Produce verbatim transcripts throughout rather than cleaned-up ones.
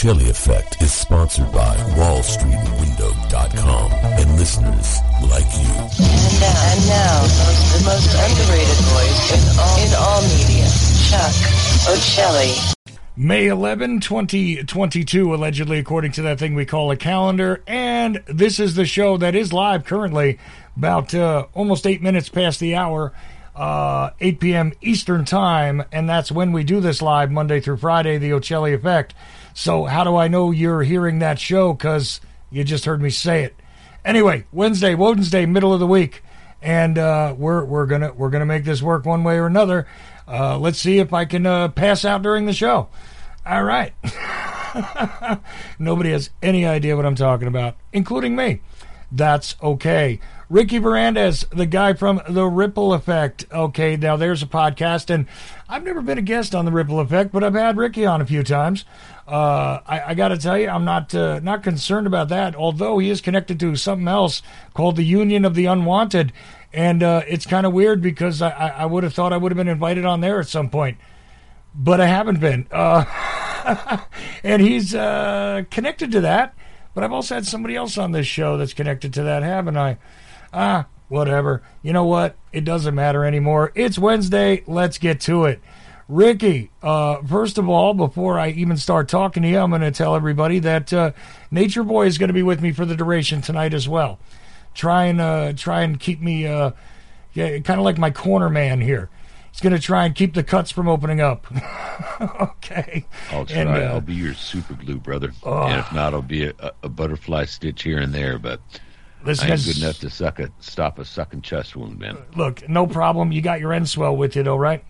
Ocelli Effect is sponsored by Wall Street Window dot com and listeners like you. And now, and now the most underrated voice in all, in all media, Chuck Ocelli. May eleventh, twenty twenty-two, allegedly, according to that thing we call a calendar. And this is the show that is live currently, about uh, almost eight minutes past the hour, uh, eight p.m. Eastern Time. And that's when we do this live, Monday through Friday, the Ocelli Effect. So how do I know you're hearing that show? Because you just heard me say it. Anyway, Wednesday, Wednesday, middle of the week. And uh, we're we're gonna we're gonna make this work one way or another. Uh, let's see if I can uh, pass out during the show. All right. Nobody has any idea what I'm talking about, including me. That's okay. Ricky Varandas, the guy from The Ripple Effect. Okay, now there's a podcast, and I've never been a guest on The Ripple Effect, but I've had Ricky on a few times. Uh, I, I got to tell you, I'm not uh, not concerned about that, although he is connected to something else called the Union of the Unwanted. And uh, it's kind of weird because I, I, I would have thought I would have been invited on there at some point, but I haven't been. Uh, and he's uh, connected to that, but I've also had somebody else on this show that's connected to that, haven't I? Ah, whatever. You know what? It doesn't matter anymore. It's Wednesday. Let's get to it. Ricky, uh, first of all, before I even start talking to you, I'm going to tell everybody that uh, Nature Boy is going to be with me for the duration tonight as well. Try and uh, try and keep me, uh, yeah, kind of like my corner man here. He's going to try and keep the cuts from opening up. Okay. I'll try. And, uh, I'll be your super glue, brother. Oh. And if not, I'll be a, a butterfly stitch here and there. But Listen, I ain't good enough to suck a, stop a sucking chest wound, man. Look, no problem. You got your end swell with you, though, right?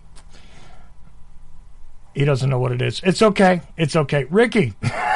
He doesn't know what it is. It's okay. It's okay. Ricky,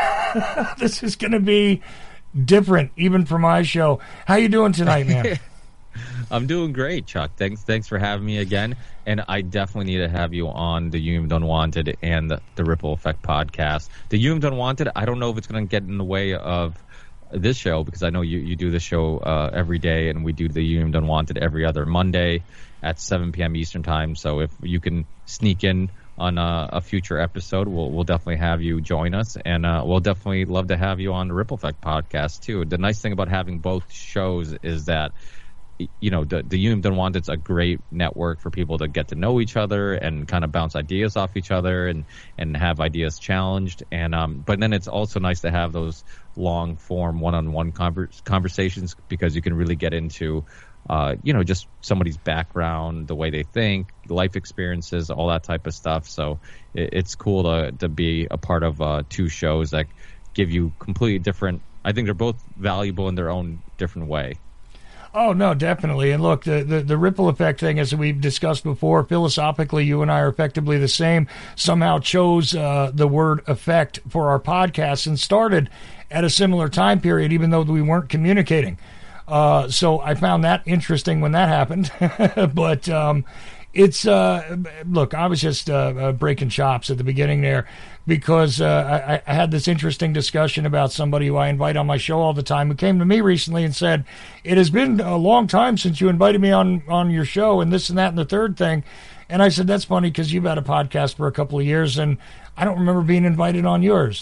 this is going to be different, even for my show. How you doing tonight, man? I'm doing great, Chuck. Thanks thanks for having me again. And I definitely need to have you on the Union Unwanted and the, the Ripple Effect podcast. The Union Unwanted, I don't know if it's going to get in the way of this show, because I know you, you do the show uh, every day, and we do the Union Unwanted every other Monday at seven p.m. Eastern Time. So if you can sneak in on a, a future episode, we'll we'll definitely have you join us, and uh, we'll definitely love to have you on the Ripple Effect podcast too. The nice thing about having both shows is that, you know, the, the Union Unwanted's a great network for people to get to know each other and kind of bounce ideas off each other and, and have ideas challenged. And um, but then it's also nice to have those long form one-on-one conver- conversations, because you can really get into Uh, you know, just somebody's background, the way they think, life experiences, all that type of stuff. So it, it's cool to to be a part of uh, two shows that give you completely different. I think they're both valuable in their own different way. Oh, no, definitely. And look, the, the, the Ripple Effect thing, as we've discussed before, philosophically, you and I are effectively the same. Somehow chose uh, the word effect for our podcast and started at a similar time period, even though we weren't communicating. Uh, so I found that interesting when that happened. But um, it's, uh, look, I was just uh, uh, breaking chops at the beginning there, because uh, I, I had this interesting discussion about somebody who I invite on my show all the time, who came to me recently and said, it has been a long time since you invited me on, on your show, and this and that and the third thing. And I said, that's funny, because you've had a podcast for a couple of years, and I don't remember being invited on yours.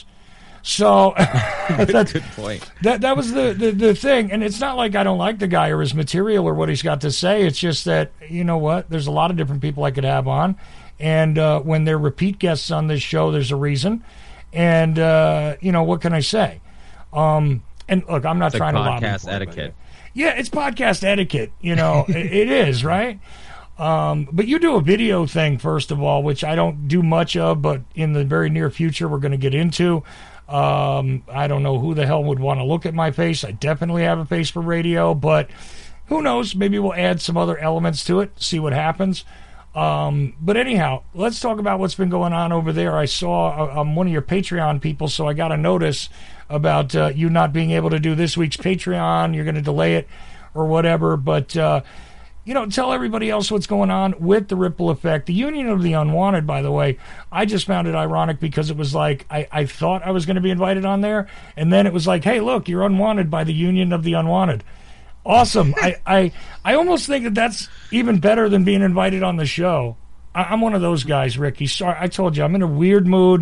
So that's good point. That that was the, the, the thing. And it's not like I don't like the guy or his material or what he's got to say. It's just that, you know what, there's a lot of different people I could have on. And uh, when they're repeat guests on this show, there's a reason. And, uh, you know, what can I say? Um, and look, I'm not it's trying like to lobby podcast for etiquette. it. Yeah, it's podcast etiquette. You know, it, it is, right? Um, but you do a video thing, first of all, which I don't do much of, but in the very near future we're going to get into. Um, I don't know who the hell would want to look at my face. I definitely have a face for radio, but who knows? Maybe we'll add some other elements to it, see what happens. Um, but anyhow, let's talk about what's been going on over there. I saw uh, I'm one of your Patreon people, so I got a notice about uh, you not being able to do this week's Patreon. You're going to delay it or whatever, but uh, you know, tell everybody else what's going on with the Ripple Effect. The Union of the Unwanted, by the way, I just found it ironic, because it was like I, I thought I was going to be invited on there, and then it was like, hey, look, you're unwanted by the Union of the Unwanted. Awesome. I, I I almost think that that's even better than being invited on the show. I, I'm one of those guys, Ricky. Sorry, I told you, I'm in a weird mood.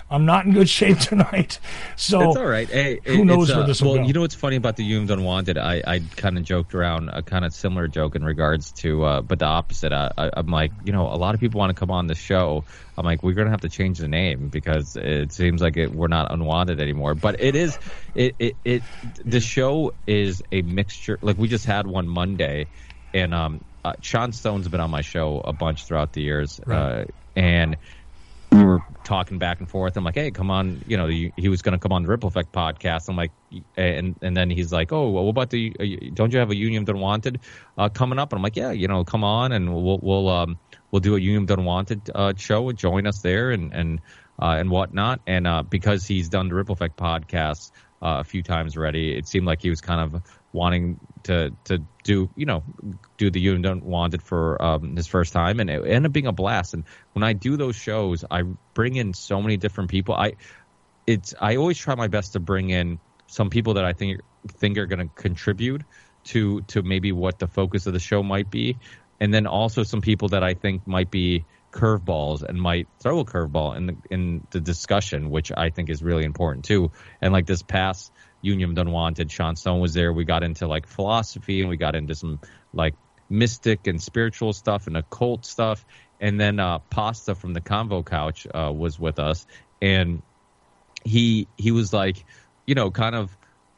I'm not in good shape tonight. So it's all right. Hey, who it, knows uh, where this will well, go? You know what's funny about the You've Unwanted? I, I kind of joked around a kind of similar joke in regards to, uh, but the opposite. I, I, I'm like, you know, a lot of people want to come on the show. I'm like, we're going to have to change the name because it seems like it, we're not unwanted anymore. But it is, it, it, it, the show is a mixture. Like we just had one Monday, and um, uh, Sean Stone's been on my show a bunch throughout the years, Right. uh, and we were talking back and forth. I'm like, hey, come on. You know, he, he was going to come on the Ripple Effect podcast. I'm like, and and then he's like, oh, well, what about the, uh, don't you have a You've Unwanted uh, coming up? And I'm like, yeah, you know, come on and we'll, we'll, um, we'll do a You've Unwanted uh, show. Join us there and, and, uh, and whatnot. And uh, because he's done the Ripple Effect podcast uh, a few times already, it seemed like he was kind of wanting to to do you know do the You've Unwanted for um, his first time, and it ended up being a blast. And when I do those shows, I bring in so many different people. I it's I always try my best to bring in some people that I think think are going to contribute to to maybe what the focus of the show might be, and then also some people that I think might be curveballs and might throw a curveball in the in the discussion, which I think is really important too. And like this past You've Unwanted, Sean Stone was there. We got into like philosophy and we got into some like mystic and spiritual stuff and occult stuff. And then uh, Pasta from the Convo Couch uh, was with us, and he he was like, you know, kind of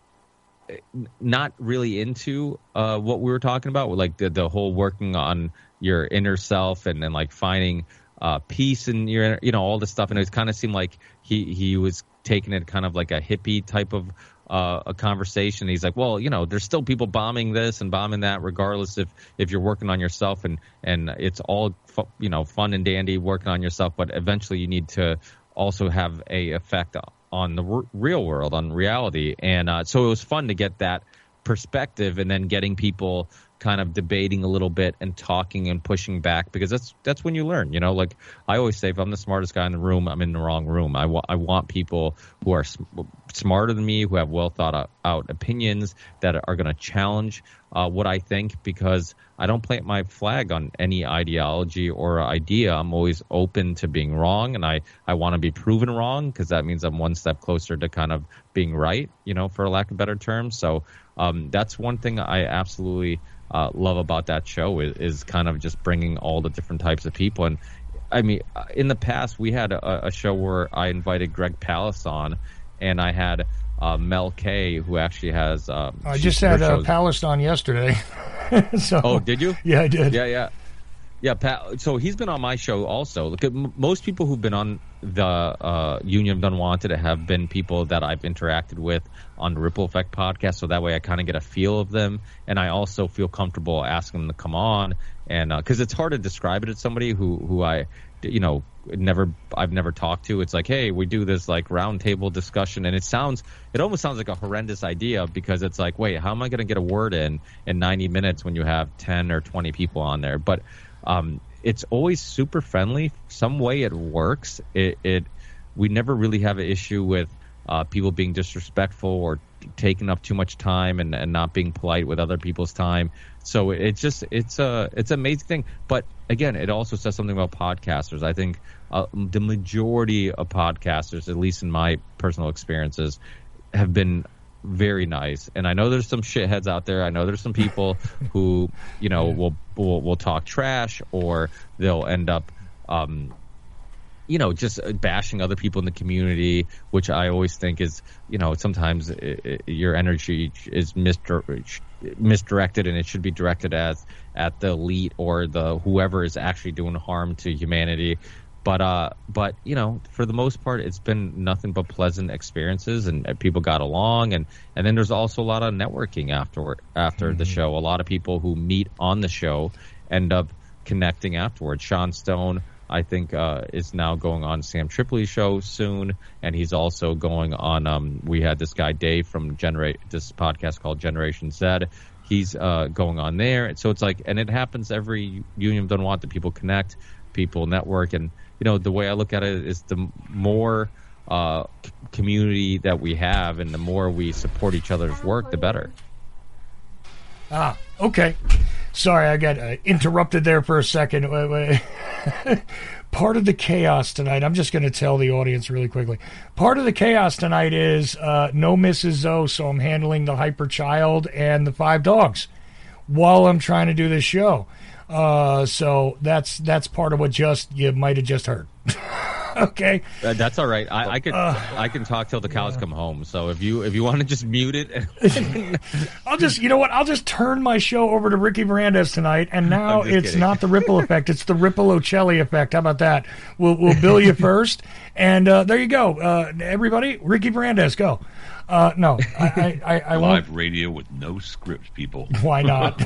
not really into uh, what we were talking about, like the the whole working on your inner self and then like finding uh, peace in your, you know, all this stuff. And it kind of seemed like he he was taking it kind of like a hippie type of uh, a conversation. He's like, well, you know, there's still people bombing this and bombing that, regardless if if you're working on yourself, and and it's all fu- you know fun and dandy working on yourself, but eventually you need to also have a effect on the r- real world, on reality. And uh, so it was fun to get that perspective, and then getting people kind of debating a little bit and talking and pushing back, because that's that's when you learn. You know, like I always say, if I'm the smartest guy in the room, I'm in the wrong room. I, wa- I want people who are sm- smarter than me, who have well thought out, out opinions that are going to challenge uh, what I think, because I don't plant my flag on any ideology or idea. I'm always open to being wrong, and I, I want to be proven wrong, because that means I'm one step closer to kind of being right, you know, for lack of better terms. So um, that's one thing I absolutely Uh, love about that show is, is kind of just bringing all the different types of people. And I mean, in the past, we had a, a show where I invited Greg Palast on, and I had uh, Mel K, who actually has. Um, I she- just her had uh, shows- Palast on yesterday. so, Oh, did you? Yeah, I did. Yeah, yeah. Yeah, Pat, so he's been on my show also. Look, at m- most people who've been on the uh, You've Unwanted have been people that I've interacted with on the Ripple Effect podcast, so that way I kind of get a feel of them, and I also feel comfortable asking them to come on, and because uh, it's hard to describe it to somebody who who I, you know, never I've never talked to. It's like, hey, we do this like roundtable discussion, and it sounds it almost sounds like a horrendous idea, because it's like, wait, how am I going to get a word in in ninety minutes when you have ten or twenty people on there? But Um, it's always super friendly. Some way it works. It, it we never really have an issue with uh, people being disrespectful or taking up too much time and, and not being polite with other people's time. So it, it's just it's a it's an amazing thing. But again, it also says something about podcasters. I think uh, the majority of podcasters, at least in my personal experiences, have been very nice. And I know there's some shitheads out there. I know there's some people who, you know, will will, will talk trash, or they'll end up, um, you know, just bashing other people in the community, which I always think is, you know, sometimes it, it, your energy is misdir- misdirected, and it should be directed as at the elite or the whoever is actually doing harm to humanity. But, uh, but you know, for the most part, it's been nothing but pleasant experiences, and, and people got along. And, and then there's also a lot of networking afterward, after mm-hmm. the show. A lot of people who meet on the show end up connecting afterwards. Sean Stone, I think, uh, is now going on Sam Tripoli's show soon. And he's also going on, um, we had this guy, Dave, from Generate, this podcast called Generation Z. He's uh, going on there. So it's like, and it happens every You've Unwanted. People connect, people network, and you know, the way I look at it is the more uh, c- community that we have, and the more we support each other's work, the better. Ah, okay. Sorry, I got uh, interrupted there for a second. Wait, wait. Part of the chaos tonight, I'm just going to tell the audience really quickly. Part of the chaos tonight is uh, no Missus Zoe, so I'm handling the hyper child and the five dogs while I'm trying to do this show. Uh, so that's that's part of what just you might have just heard. Okay, uh, that's all right. I, I can uh, I can talk till the cows yeah. come home. So if you if you want to just mute it, I'll just you know what I'll just turn my show over to Ricky Varandas tonight, and now it's kidding. not the ripple effect; it's the Ripple Ocelli effect. How about that? We'll we'll bill you first, and uh, there you go, uh, everybody. Ricky Varandas, go. Uh, no, I, I, I, I Live won't. radio with no script, people. Why not?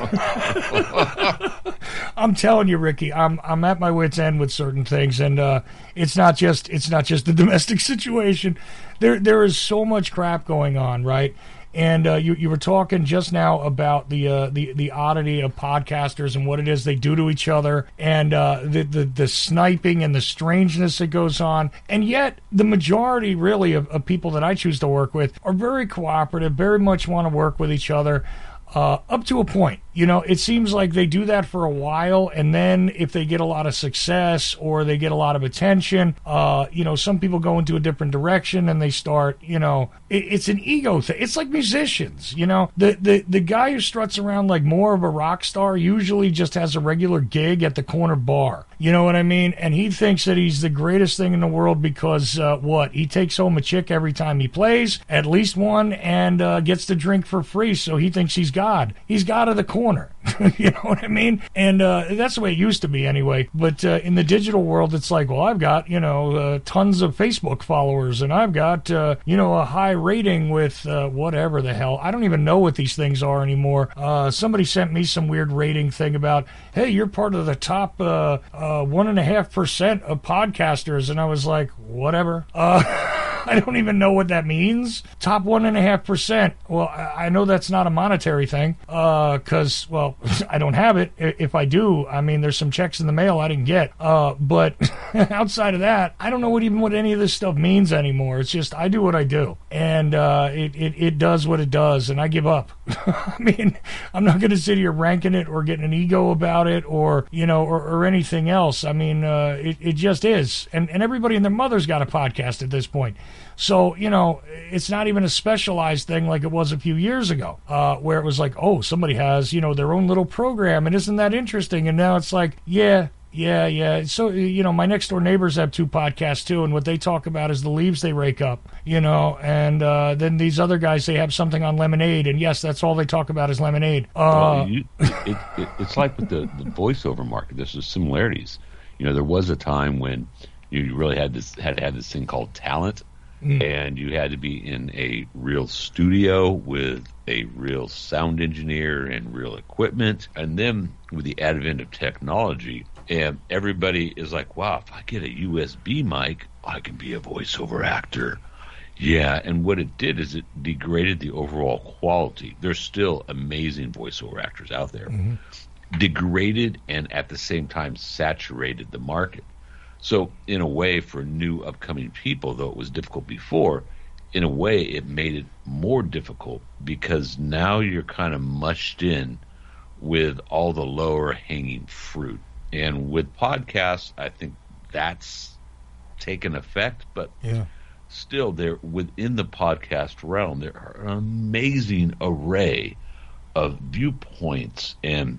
I'm telling you, Ricky, I'm I'm at my wit's end with certain things, and uh, it's not just it's not just the domestic situation. There there is so much crap going on, right? And uh, you you were talking just now about the uh, the the oddity of podcasters and what it is they do to each other, and uh, the, the the sniping and the strangeness that goes on. And yet, the majority, really, of, of people that I choose to work with are very cooperative, very much want to work with each other. Uh, up to a point. You know, it seems like they do that for a while, and then if they get a lot of success or they get a lot of attention, uh, you know, some people go into a different direction and they start, you know, it, it's an ego thing. It's like musicians, you know. The, the, the guy who struts around like more of a rock star usually just has a regular gig at the corner bar. You know what I mean? And he thinks that he's the greatest thing in the world because, uh, what? He takes home a chick every time he plays, at least one, and uh, gets to drink for free, so he thinks he's God. He's God of the corner. You know what I mean? And uh, that's the way it used to be anyway. But uh, in the digital world, it's like, well, I've got, you know, uh, tons of Facebook followers, and I've got, uh, you know, a high rating with uh, whatever the hell. I don't even know what these things are anymore. Uh, somebody sent me some weird rating thing about, hey, you're part of the top uh, uh, one and a half percent of podcasters. And I was like, whatever. Uh I don't even know what that means. Top one and a half percent. Well, I know that's not a monetary thing, uh, because, well, I don't have it. If I do, I mean, there's some checks in the mail I didn't get. Uh, but outside of that, I don't know what even what any of this stuff means anymore. It's just I do what I do, and uh, it, it it does what it does, and I give up. I mean, I'm not going to sit here ranking it or getting an ego about it, or you know, or, or anything else. I mean, uh, it it just is, and and everybody and their mother's got a podcast at this point. So, you know, it's not even a specialized thing like it was a few years ago, uh, where it was like, oh, somebody has, you know, their own little program, and isn't that interesting? And now it's like, yeah, yeah, yeah. So, you know, my next door neighbors have two podcasts, too, and what they talk about is the leaves they rake up, you know, and uh, then these other guys, they have something on lemonade, and yes, that's all they talk about is lemonade. Uh, well, you, it, it, it's like with the, the voiceover market, there's some similarities. You know, there was a time when you really had this had had this thing called talent. Mm. And you had to be in a real studio with a real sound engineer and real equipment. And then with the advent of technology, and everybody is like, wow, if I get a U S B mic, I can be a voiceover actor. Yeah, and what it did is it degraded the overall quality. There's still amazing voiceover actors out there. Mm-hmm. Degraded and at the same time saturated the market. So in a way, for new upcoming people, though it was difficult before, in a way it made it more difficult because now you're kind of mushed in with all the lower hanging fruit. And with podcasts, I think that's taken effect, but yeah. Still there within the podcast realm, there are an amazing array of viewpoints and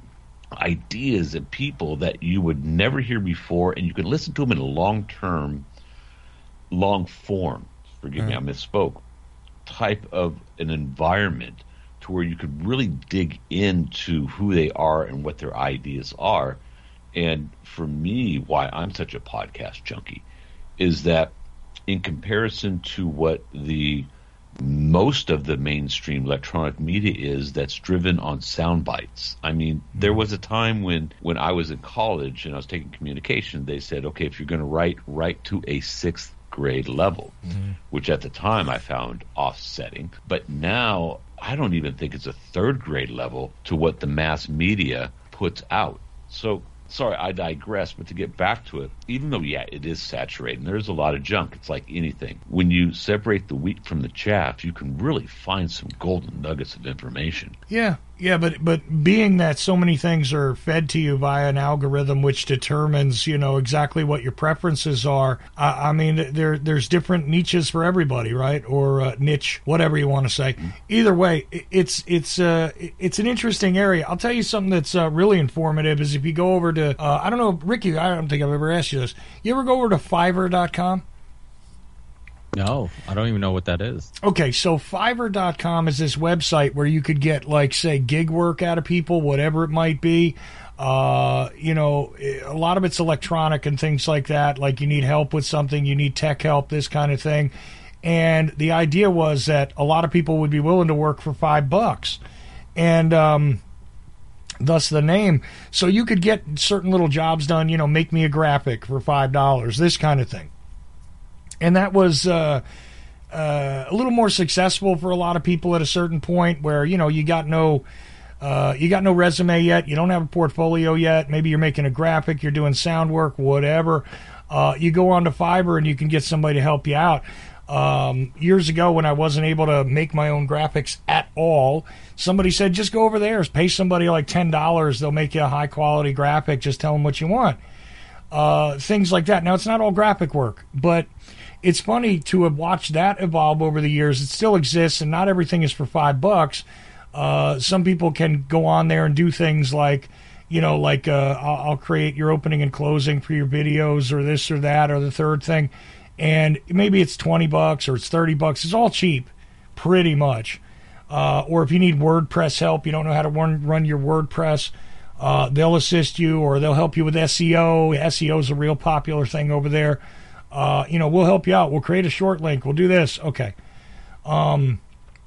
ideas and people that you would never hear before, and you can listen to them in a long-term, long form, forgive right. me, I misspoke, type of an environment to where you could really dig into who they are and what their ideas are. And for me, why I'm such a podcast junkie is that in comparison to what the most of the mainstream electronic media is that's driven on sound bites. I mean, there was a time when, when I was in college and I was taking communication, they said, okay, if you're going to write, write to a sixth grade level, mm-hmm. which at the time I found offsetting. But now I don't even think it's a third grade level to what the mass media puts out. So sorry, I digress, but to get back to it, even though, yeah, it is saturated, and there's a lot of junk, it's like anything. When you separate the wheat from the chaff, you can really find some golden nuggets of information. Yeah, Yeah, but but being that so many things are fed to you via an algorithm which determines, you know, exactly what your preferences are, I, I mean, there there's different niches for everybody, right? Or uh, niche, whatever you want to say. Either way, it's it's uh, it's an interesting area. I'll tell you something that's uh, really informative is if you go over to, uh, I don't know, Ricky, I don't think I've ever asked you this. You ever go over to Fiverr dot com? No, I don't even know what that is. Okay, so Fiverr dot com is this website where you could get, like, say, gig work out of people, whatever it might be. Uh, you know, a lot of it's electronic and things like that. Like, you need help with something, you need tech help, this kind of thing. And the idea was that a lot of people would be willing to work for five bucks. And, um... thus the name. So you could get certain little jobs done, you know, make me a graphic for five dollars, this kind of thing. And that was uh, uh, a little more successful for a lot of people at a certain point where, you know, you got no uh, you got no resume yet, you don't have a portfolio yet, maybe you're making a graphic, you're doing sound work, whatever. Uh, you go on to Fiverr and you can get somebody to help you out. Um, years ago when I wasn't able to make my own graphics at all, somebody said, just go over there, pay somebody like ten dollars, they'll make you a high quality graphic, just tell them what you want. Uh, things like that. Now, it's not all graphic work, but it's funny to have watched that evolve over the years. It still exists, and not everything is for five bucks. Uh, some people can go on there and do things like, you know, like uh, I'll, I'll create your opening and closing for your videos or this or that or the third thing. And maybe it's twenty bucks or it's thirty bucks. It's all cheap, pretty much. Uh, or if you need WordPress help, you don't know how to run, run your WordPress, uh, they'll assist you or they'll help you with S E O. S E O is a real popular thing over there. Uh, you know, we'll help you out. We'll create a short link. We'll do this. Okay. Um,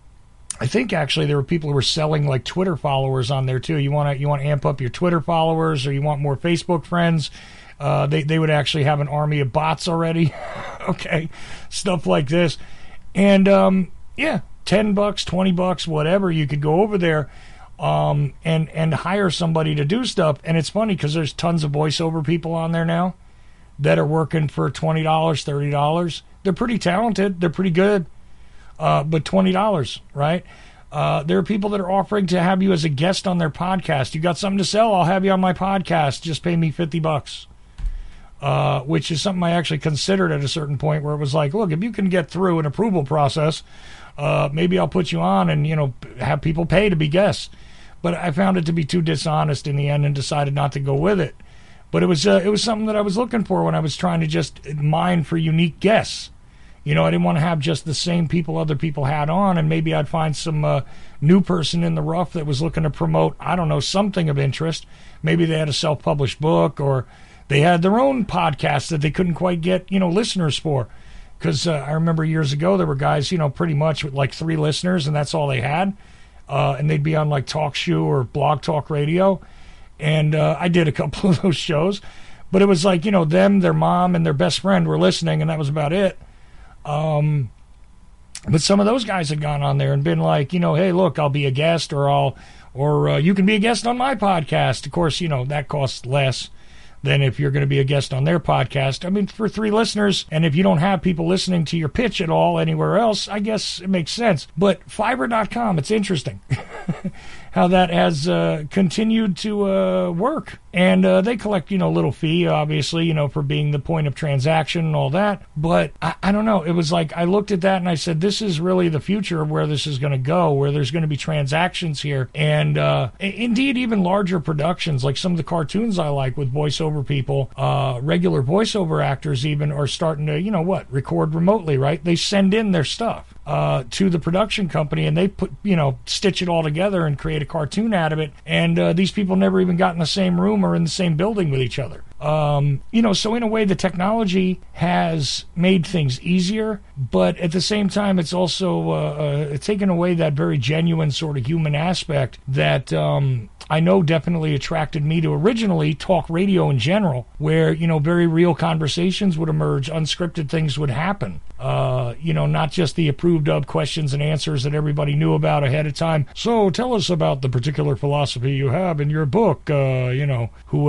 I think actually there were people who were selling like Twitter followers on there too. You want to you want to amp up your Twitter followers, or you want more Facebook friends. Uh, they they would actually have an army of bots already. Okay, stuff like this, and um, yeah, ten bucks, twenty bucks, whatever. You could go over there. Um, and and hire somebody to do stuff. And it's funny because there's tons of voiceover people on there now that are working for twenty dollars, thirty dollars. They're pretty talented. They're pretty good. Uh, but twenty dollars, right? Uh, there are people that are offering to have you as a guest on their podcast. You got something to sell? I'll have you on my podcast. Just pay me fifty bucks. Uh, which is something I actually considered at a certain point where it was like, look, if you can get through an approval process, uh, maybe I'll put you on and, you know, have people pay to be guests. But I found it to be too dishonest in the end and decided not to go with it. But it was uh, it was something that I was looking for when I was trying to just mine for unique guests. You know, I didn't want to have just the same people other people had on, and maybe I'd find some uh, new person in the rough that was looking to promote, I don't know, something of interest. Maybe they had a self-published book, or they had their own podcast that they couldn't quite get, you know, listeners for. Because uh, I remember years ago there were guys, you know, pretty much with like three listeners, and that's all they had. Uh, and they'd be on like TalkShoe or Blog Talk Radio. And uh, I did a couple of those shows. But it was like, you know, them, their mom, and their best friend were listening, and that was about it. Um, but some of those guys had gone on there and been like, you know, hey, look, I'll be a guest, or I'll, or uh, you can be a guest on my podcast. Of course, you know, that costs less than if you're going to be a guest on their podcast. I mean, for three listeners, and if you don't have people listening to your pitch at all anywhere else, I guess it makes sense. But Fiverr dot com, it's interesting how that has uh, continued to uh, work. And uh, they collect, you know, a little fee, obviously, you know, for being the point of transaction and all that. But I, I don't know. It was like I looked at that and I said, this is really the future of where this is going to go, where there's going to be transactions here. And uh, indeed, even larger productions, like some of the cartoons I like with voiceover people, uh, regular voiceover actors even are starting to, you know what, record remotely, right? They send in their stuff uh, to the production company, and they put, you know, stitch it all together and create a cartoon out of it. And uh, these people never even got in the same room or in the same building with each other. Um, you know, so in a way, the technology has made things easier, but at the same time, it's also uh, uh, taken away that very genuine sort of human aspect that um, I know definitely attracted me to originally talk radio in general, where, you know, very real conversations would emerge, unscripted things would happen. Uh, you know, not just the approved of questions and answers that everybody knew about ahead of time. So tell us about the particular philosophy you have in your book, uh, you know, whoever.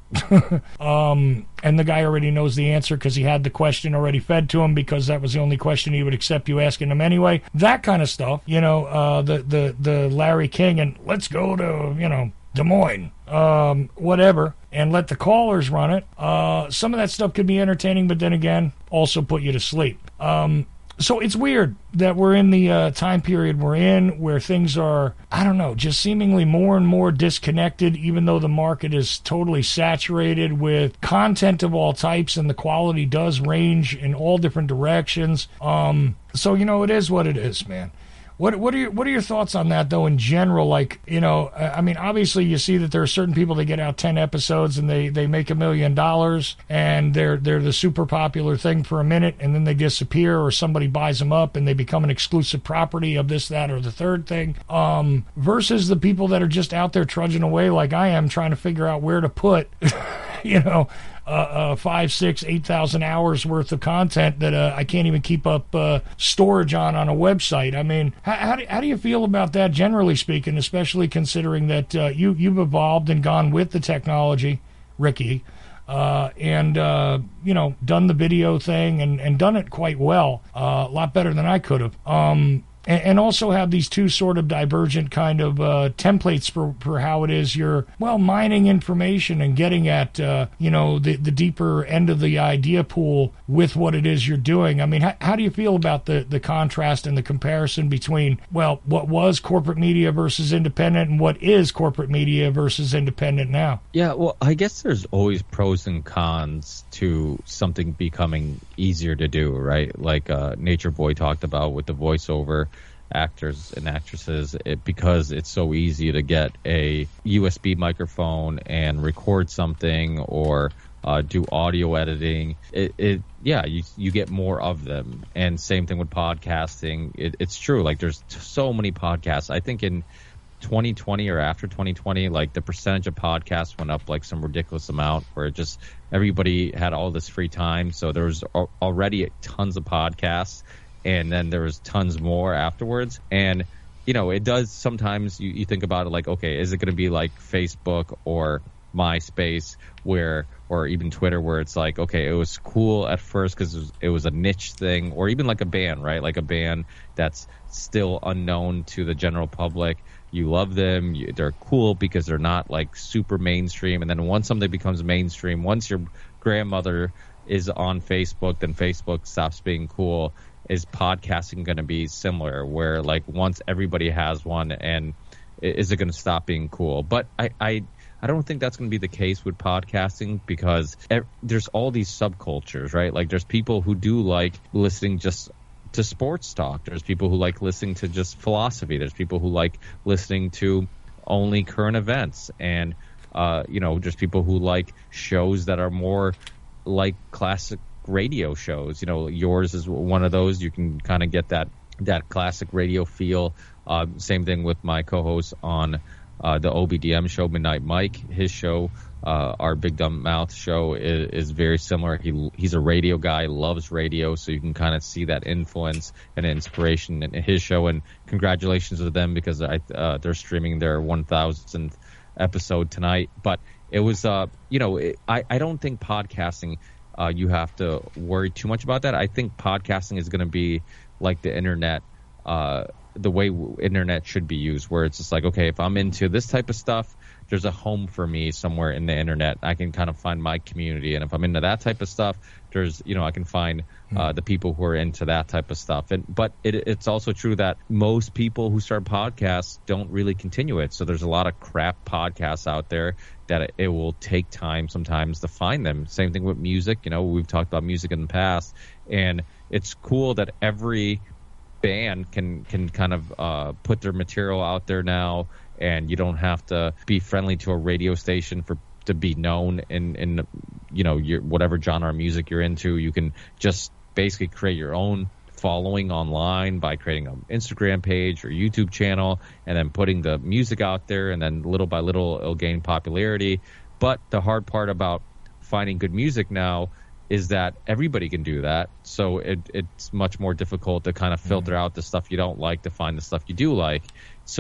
um, and the guy already knows the answer because he had the question already fed to him because that was the only question he would accept you asking him anyway. That kind of stuff, you know, uh, the, the, the Larry King and let's go to, you know, Des Moines, um, whatever, and let the callers run it. Uh, some of that stuff could be entertaining, but then again, also put you to sleep. Um, So it's weird that we're in the uh, time period we're in where things are, I don't know, just seemingly more and more disconnected, even though the market is totally saturated with content of all types and the quality does range in all different directions. Um, so, you know, it is what it is, man. What what are your what are your thoughts on that though in general? Like, you know, I mean, obviously you see that there are certain people that get out ten episodes and they, they make a million dollars and they're they're the super popular thing for a minute and then they disappear or somebody buys them up and they become an exclusive property of this, that, or the third thing. Um, versus the people that are just out there trudging away like I am, trying to figure out where to put, you know. Uh, uh, five, six, eight thousand hours worth of content that uh, I can't even keep up uh, storage on on a website. I mean, how, how, do, how do you feel about that, generally speaking, especially considering that uh, you you've evolved and gone with the technology, Ricky, uh, and uh, you know, done the video thing and, and done it quite well, uh, a lot better than I could have. Um, And also have these two sort of divergent kind of uh, templates for, for how it is you're, well, mining information and getting at, uh, you know, the, the deeper end of the idea pool with what it is you're doing. I mean, how, how do you feel about the, the contrast and the comparison between, well, what was corporate media versus independent and what is corporate media versus independent now? Yeah, well, I guess there's always pros and cons to something becoming easier to do, right? Like uh, Nature Boy talked about with the voiceover actors and actresses, it, because it's so easy to get a U S B microphone and record something or uh, do audio editing. It, it yeah, you you get more of them. And same thing with podcasting. It, it's true. Like there's t- so many podcasts. I think in twenty twenty or after twenty twenty, like the percentage of podcasts went up like some ridiculous amount where it just everybody had all this free time. So there was al- already tons of podcasts. And then there was tons more afterwards. And, you know, it does sometimes you, you think about it like, okay, is it going to be like Facebook or MySpace where, or even Twitter where it's like, okay, it was cool at first because it was, it was a niche thing, or even like a band, right? Like a band that's still unknown to the general public. You love them. You, they're cool because they're not like super mainstream. And then once something becomes mainstream, once your grandmother is on Facebook, then Facebook stops being cool. Is podcasting going to be similar where like once everybody has one, and is it going to stop being cool? But I, I, I don't think that's going to be the case with podcasting because ev- there's all these subcultures, right? Like there's people who do like listening just to sports talk. There's people who like listening to just philosophy. There's people who like listening to only current events. And, uh, you know, there's people who like shows that are more like classic radio shows. You know, yours is one of those. You can kind of get that that classic radio feel. Uh, same thing with my co-host on uh, the O B D M show, Midnight Mike. His show, uh, our Big Dumb Mouth show, is, is very similar. He he's a radio guy, loves radio, so you can kind of see that influence and inspiration in his show. And congratulations to them because I, uh, they're streaming their one thousandth episode tonight. But it was, uh, you know, it, I I don't think podcasting. Uh, you have to worry too much about that. I think podcasting is going to be like the internet, uh, the way w- internet should be used, where it's just like, okay, if I'm into this type of stuff, there's a home for me somewhere in the internet. I can kind of find my community. And if I'm into that type of stuff, there's, you know, I can find uh, the people who are into that type of stuff. And but it, it's also true that most people who start podcasts don't really continue it. So there's a lot of crap podcasts out there that it, it will take time sometimes to find them. Same thing with music. You know, we've talked about music in the past. And it's cool that every band can, can kind of uh, put their material out there now. And you don't have to be friendly to a radio station for to be known in, in you know, your whatever genre of music you're into. You can just basically create your own following online by creating an Instagram page or YouTube channel and then putting the music out there, and then little by little it'll gain popularity. But the hard part about finding good music now is that everybody can do that. So it, it's much more difficult to kind of filter out the stuff you don't like to find the stuff you do like. So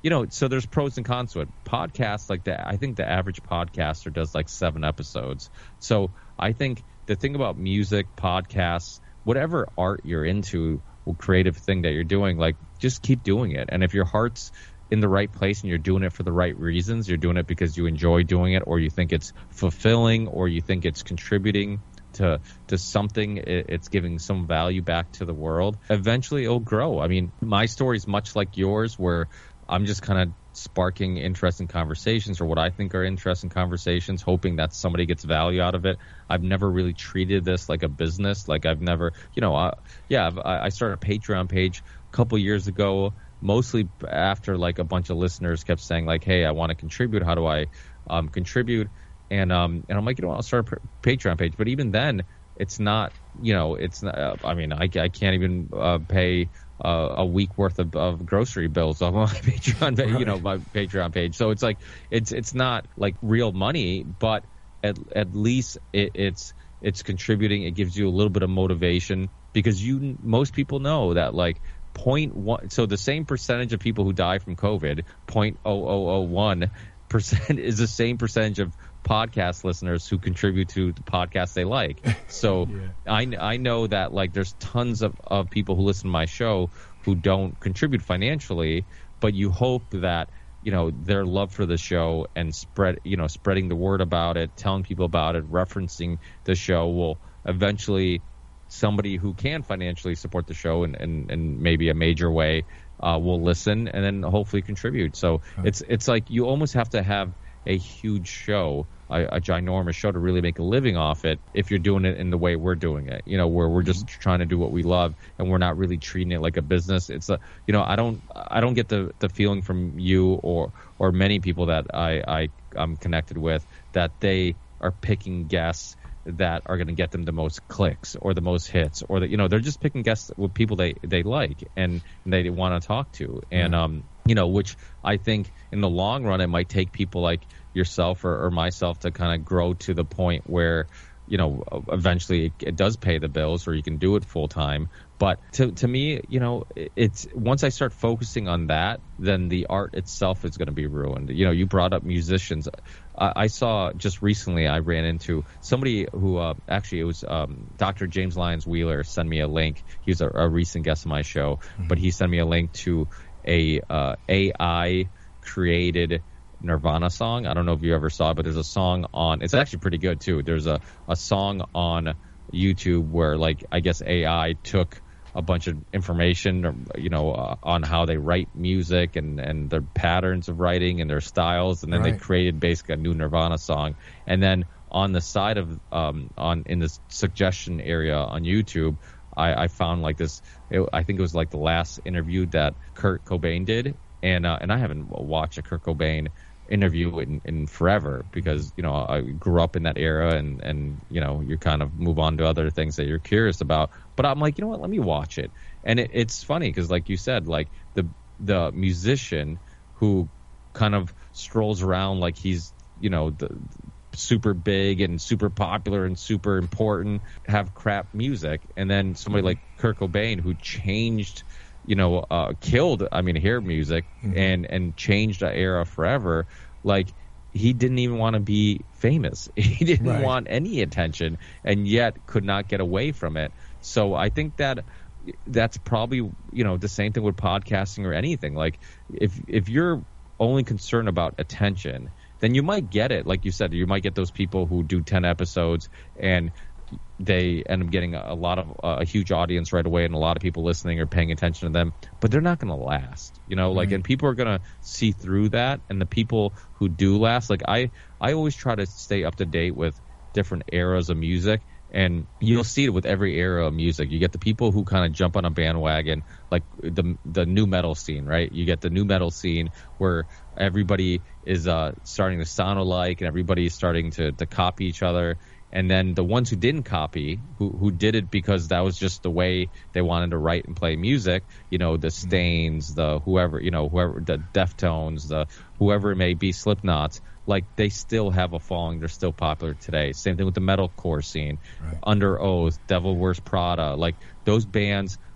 you know, so there's pros and cons to it. Podcasts, like the, I think the average podcaster does like seven episodes. So I think the thing about music, podcasts, whatever art you're into, or creative thing that you're doing, like just keep doing it. And if your heart's in the right place and you're doing it for the right reasons, you're doing it because you enjoy doing it, or you think it's fulfilling, or you think it's contributing to to something, it's giving some value back to the world, eventually it'll grow. I mean, my story is much like yours, where I'm just kind of sparking interesting conversations, or what I think are interesting conversations, hoping that somebody gets value out of it. I've never really treated this like a business. Like I've never, you know, uh, yeah, I've, I started a Patreon page a couple years ago, mostly after like a bunch of listeners kept saying like, hey, I want to contribute. How do I um, contribute? And um, and I'm like, you know, I'll start a Patreon page. But even then, it's not, you know, it's not, uh, I mean, I, I can't even uh, pay uh, a week worth of, of grocery bills on my Patreon, right. you know, my Patreon page. So it's like, it's it's not like real money, but at at least it, it's it's contributing. It gives you a little bit of motivation, because you most people know that like point one. So the same percentage of people who die from COVID, point oh oh oh one percent, is the same percentage of podcast listeners who contribute to the podcasts they like. So yeah. I, I know that like there's tons of, of people who listen to my show who don't contribute financially, but you hope that, you know, their love for the show and spread, you know, spreading the word about it, telling people about it, referencing the show will eventually, somebody who can financially support the show in, in, in maybe a major way uh, will listen and then hopefully contribute. So huh. it's it's like you almost have to have a huge show, a, a ginormous show, to really make a living off it, if you're doing it in the way we're doing it, you know, where we're just mm-hmm. trying to do what we love and we're not really treating it like a business. It's a, you know, I don't, I don't get the, the feeling from you or, or many people that I, I, I'm connected with that they are picking guests that are going to get them the most clicks or the most hits, or that, you know, they're just picking guests with people they, they like and, and they want to talk to. And, mm-hmm. um, you know, which I think in the long run, it might take people like yourself or, or myself to kind of grow to the point where, you know, eventually it, it does pay the bills, or you can do it full time. But to to me, you know, it's once I start focusing on that, then the art itself is going to be ruined. You know, you brought up musicians. I, I saw just recently, I ran into somebody who uh, actually it was um, Doctor James Lyons Wheeler sent me a link. He's a, a recent guest on my show, mm-hmm. but he sent me a link to a uh, A I created Nirvana song. I don't know if you ever saw it, but there's a song on, it's actually pretty good too. There's a, a song on YouTube where, like, I guess A I took a bunch of information, you know, uh, on how they write music and, and their patterns of writing and their styles, and then right. they created basically a new Nirvana song. And then on the side of, um, on in the suggestion area on YouTube, I, I found like this, it, I think it was like the last interview that Kurt Cobain did. And uh, and I haven't watched a Kurt Cobain interview in, in forever, because, you know, I grew up in that era, and, and, you know, you kind of move on to other things that you're curious about. But I'm like, you know what, let me watch it. And it, it's funny because, like you said, like the the musician who kind of strolls around like he's, you know, the super big and super popular and super important, have crap music. And then somebody like Kurt Cobain, who changed, you know, uh, killed, I mean, hair music mm-hmm. and, and changed an era forever. Like, he didn't even want to be famous. He didn't right. want any attention, and yet could not get away from it. So I think that that's probably, you know, the same thing with podcasting or anything. Like, if if you're only concerned about attention, then you might get it. Like you said, you might get those people who do ten episodes and they end up getting a lot of uh, a huge audience right away, and a lot of people listening or paying attention to them, but they're not going to last, you know, like, mm-hmm. and people are going to see through that. And the people who do last, like I, I always try to stay up to date with different eras of music, and you'll see it with every era of music. You get the people who kind of jump on a bandwagon, like the the new metal scene, right? You get the new metal scene where everybody is uh, starting to sound alike, and everybody is starting to, to copy each other. And then the ones who didn't copy, who who did it because that was just the way they wanted to write and play music, you know, the Stains, the whoever, you know, whoever, the Deftones, the whoever it may be, Slipknots, like, they still have a following. They're still popular today. Same thing with the metalcore scene, right. Under Oath, Devil Wears Prada. Like, those bands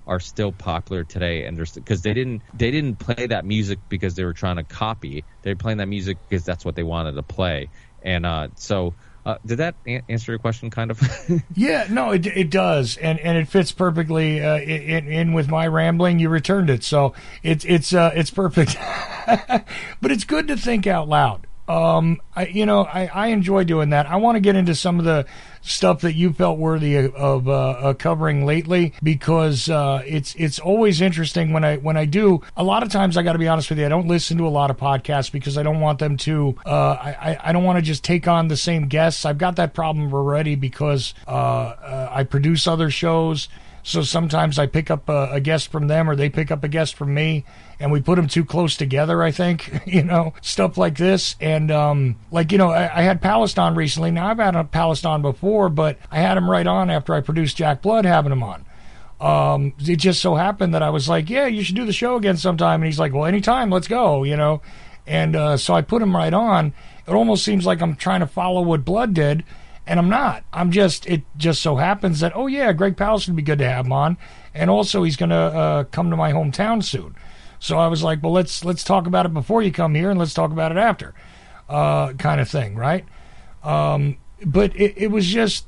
are still popular today, and there's because they didn't they didn't play that music because they were trying to copy. They're playing that music because that's what they wanted to play. And uh, so, uh, did that a- answer your question? Kind of. Yeah, no, it it does, and and it fits perfectly uh, in, in with my rambling. You returned it, so it's it's uh, it's perfect. But it's good to think out loud. Um, I, you know, I, I enjoy doing that. I want to get into some of the stuff that you felt worthy of, of uh, uh, covering lately, because uh, it's it's always interesting when I when I do. A lot of times, I got to be honest with you, I don't listen to a lot of podcasts because I don't want them to. Uh, I I don't want to just take on the same guests. I've got that problem already because uh, uh, I produce other shows. So sometimes I pick up a, a guest from them, or they pick up a guest from me, and we put them too close together, I think, you know, stuff like this. And, um, like, you know, I, I had Palest on recently. Now, I've had a Palest on before, but I had him right on after I produced Jack Blood, having him on. Um, it just so happened that I was like, yeah, you should do the show again sometime. And he's like, well, anytime, let's go, you know. And uh, so I put him right on. It almost seems like I'm trying to follow what Blood did. And I'm not. I'm just, it just so happens that, oh, yeah, Greg Palast would be good to have him on. And also he's going to uh, come to my hometown soon. So I was like, well, let's let's talk about it before you come here, and let's talk about it after, uh, kind of thing, right? Um, but it, it was just,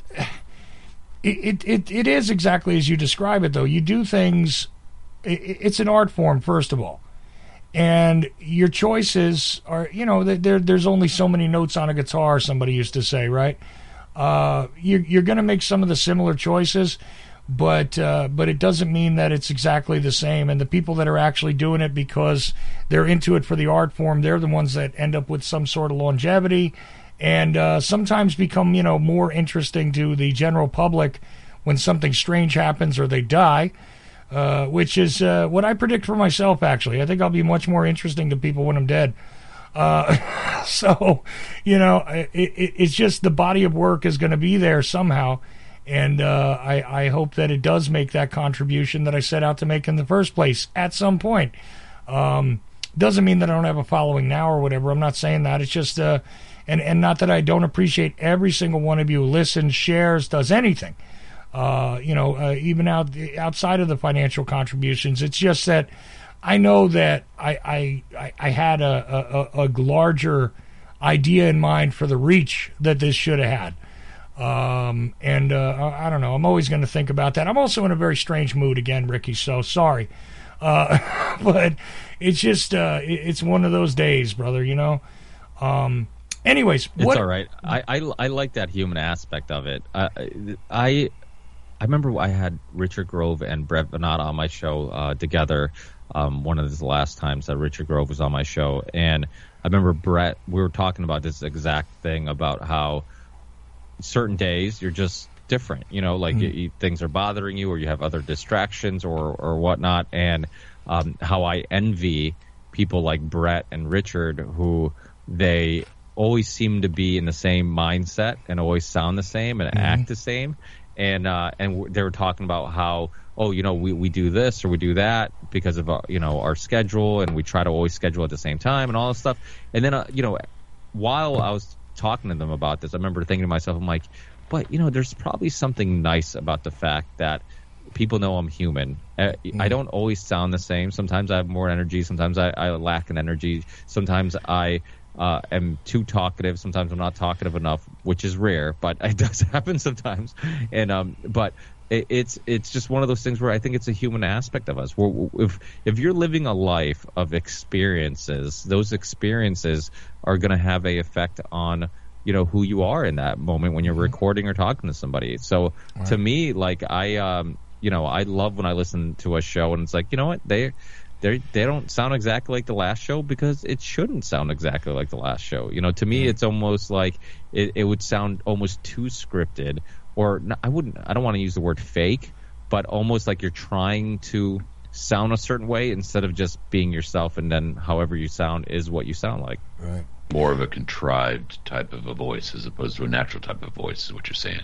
it, it, it is exactly as you describe it, though. You do things, it, it's an art form, first of all. And your choices are, you know, there, there's only so many notes on a guitar, somebody used to say, right? Uh, you, you're going to make some of the similar choices, but uh, but it doesn't mean that it's exactly the same. And the people that are actually doing it because they're into it for the art form, they're the ones that end up with some sort of longevity, and uh, sometimes become, you know, more interesting to the general public when something strange happens or they die, uh, which is uh, what I predict for myself, actually. I think I'll be much more interesting to people when I'm dead. Uh, so, you know, it, it, it's just the body of work is going to be there somehow. And uh, I, I hope that it does make that contribution that I set out to make in the first place at some point. Um, doesn't mean that I don't have a following now or whatever. I'm not saying that. It's just, uh, and, and not that I don't appreciate every single one of you who listens, shares, does anything. Uh, you know, uh, even out outside of the financial contributions. It's just that I know that I I, I had a, a, a larger idea in mind for the reach that this should have had. Um, and uh, I don't know. I'm always going to think about that. I'm also in a very strange mood again, Ricky, so sorry. Uh, but it's just, uh, it's one of those days, brother, you know? Um, anyways. What, it's all right. I, I, I like that human aspect of it. I, I, I remember I had Richard Grove and Brett Venata on my show uh, together. Um, one of the last times that Richard Grove was on my show. And I remember Brett, we were talking about this exact thing about how certain days you're just different, you know, like mm. you, things are bothering you or you have other distractions or, or whatnot. And um, how I envy people like Brett and Richard who they always seem to be in the same mindset and always sound the same and mm. act the same. And uh, and they were talking about how, oh, you know, we, we do this or we do that because of, uh, you know, our schedule, and we try to always schedule at the same time and all this stuff. And then, uh, you know, while I was talking to them about this, I remember thinking to myself, I'm like, but, you know, there's probably something nice about the fact that people know I'm human. Uh, mm. I don't always sound the same. Sometimes I have more energy. Sometimes I, I lack in energy. Sometimes I uh, am too talkative. Sometimes I'm not talkative enough, which is rare, but it does happen sometimes. And um, but it, it's it's just one of those things where I think it's a human aspect of us. We're, if if you're living a life of experiences, those experiences are going to have a effect on, you know, who you are in that moment when you're mm-hmm. recording or talking to somebody. So right. to me, like I, um, you know, I love when I listen to a show and it's like, you know what, they, they, they don't sound exactly like the last show because it shouldn't sound exactly like the last show. You know, to me, mm-hmm. it's almost like it, it would sound almost too scripted, or I wouldn't, I don't want to use the word fake, but almost like you're trying to sound a certain way instead of just being yourself, and then however you sound is what you sound like. Right. More of a contrived type of a voice as opposed to a natural type of voice is what you're saying.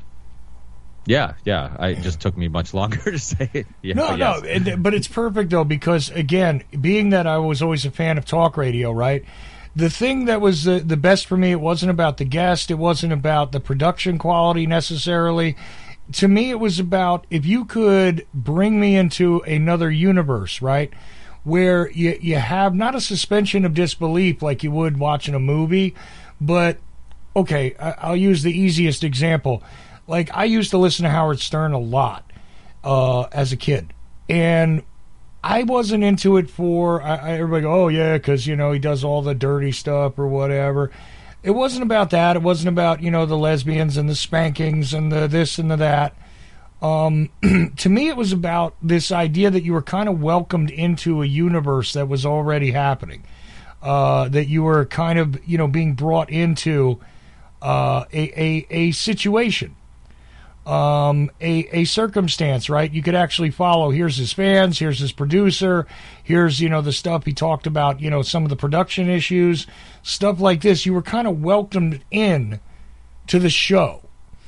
Yeah, yeah. I, it just took me much longer to say it. Yeah, no, yes. no, it, but it's perfect, though, because, again, being that I was always a fan of talk radio, right, the thing that was the, the best for me, it wasn't about the guest, it wasn't about the production quality necessarily, to me, it was about if you could bring me into another universe, right, where you, you have not a suspension of disbelief like you would watching a movie, but, okay, I, I'll use the easiest example. Like, I used to listen to Howard Stern a lot uh, as a kid, and I wasn't into it for, I, I, everybody go, oh, yeah, because, you know, he does all the dirty stuff or whatever. It wasn't about that. It wasn't about, you know, the lesbians and the spankings and the this and the that. Um, to me, it was about this idea that you were kind of welcomed into a universe that was already happening, uh, that you were kind of, you know, being brought into uh, a, a, a situation. Um, a, a circumstance, right? You could actually follow, here's his fans, here's his producer, here's, you know, the stuff he talked about, you know, some of the production issues, stuff like this. You were kind of welcomed in to the show.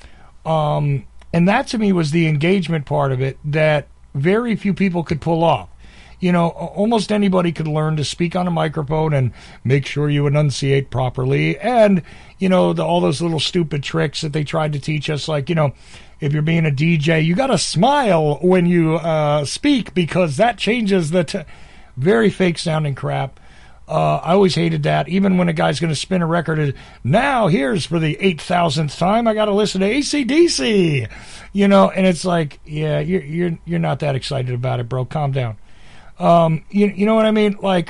Um, and that to me was the engagement part of it that very few people could pull off. You know, almost anybody could learn to speak on a microphone and make sure you enunciate properly. And, you know, the, all those little stupid tricks that they tried to teach us, like, you know, if you're being a D J, you got to smile when you uh, speak because that changes the t- very fake sounding crap. Uh, I always hated that. Even when a guy's going to spin a record, now here's for the eight thousandth time, I got to listen to A C D C, you know, and it's like, yeah, you're, you're, you're not that excited about it, bro. Calm down. Um, you, you know what I mean? Like,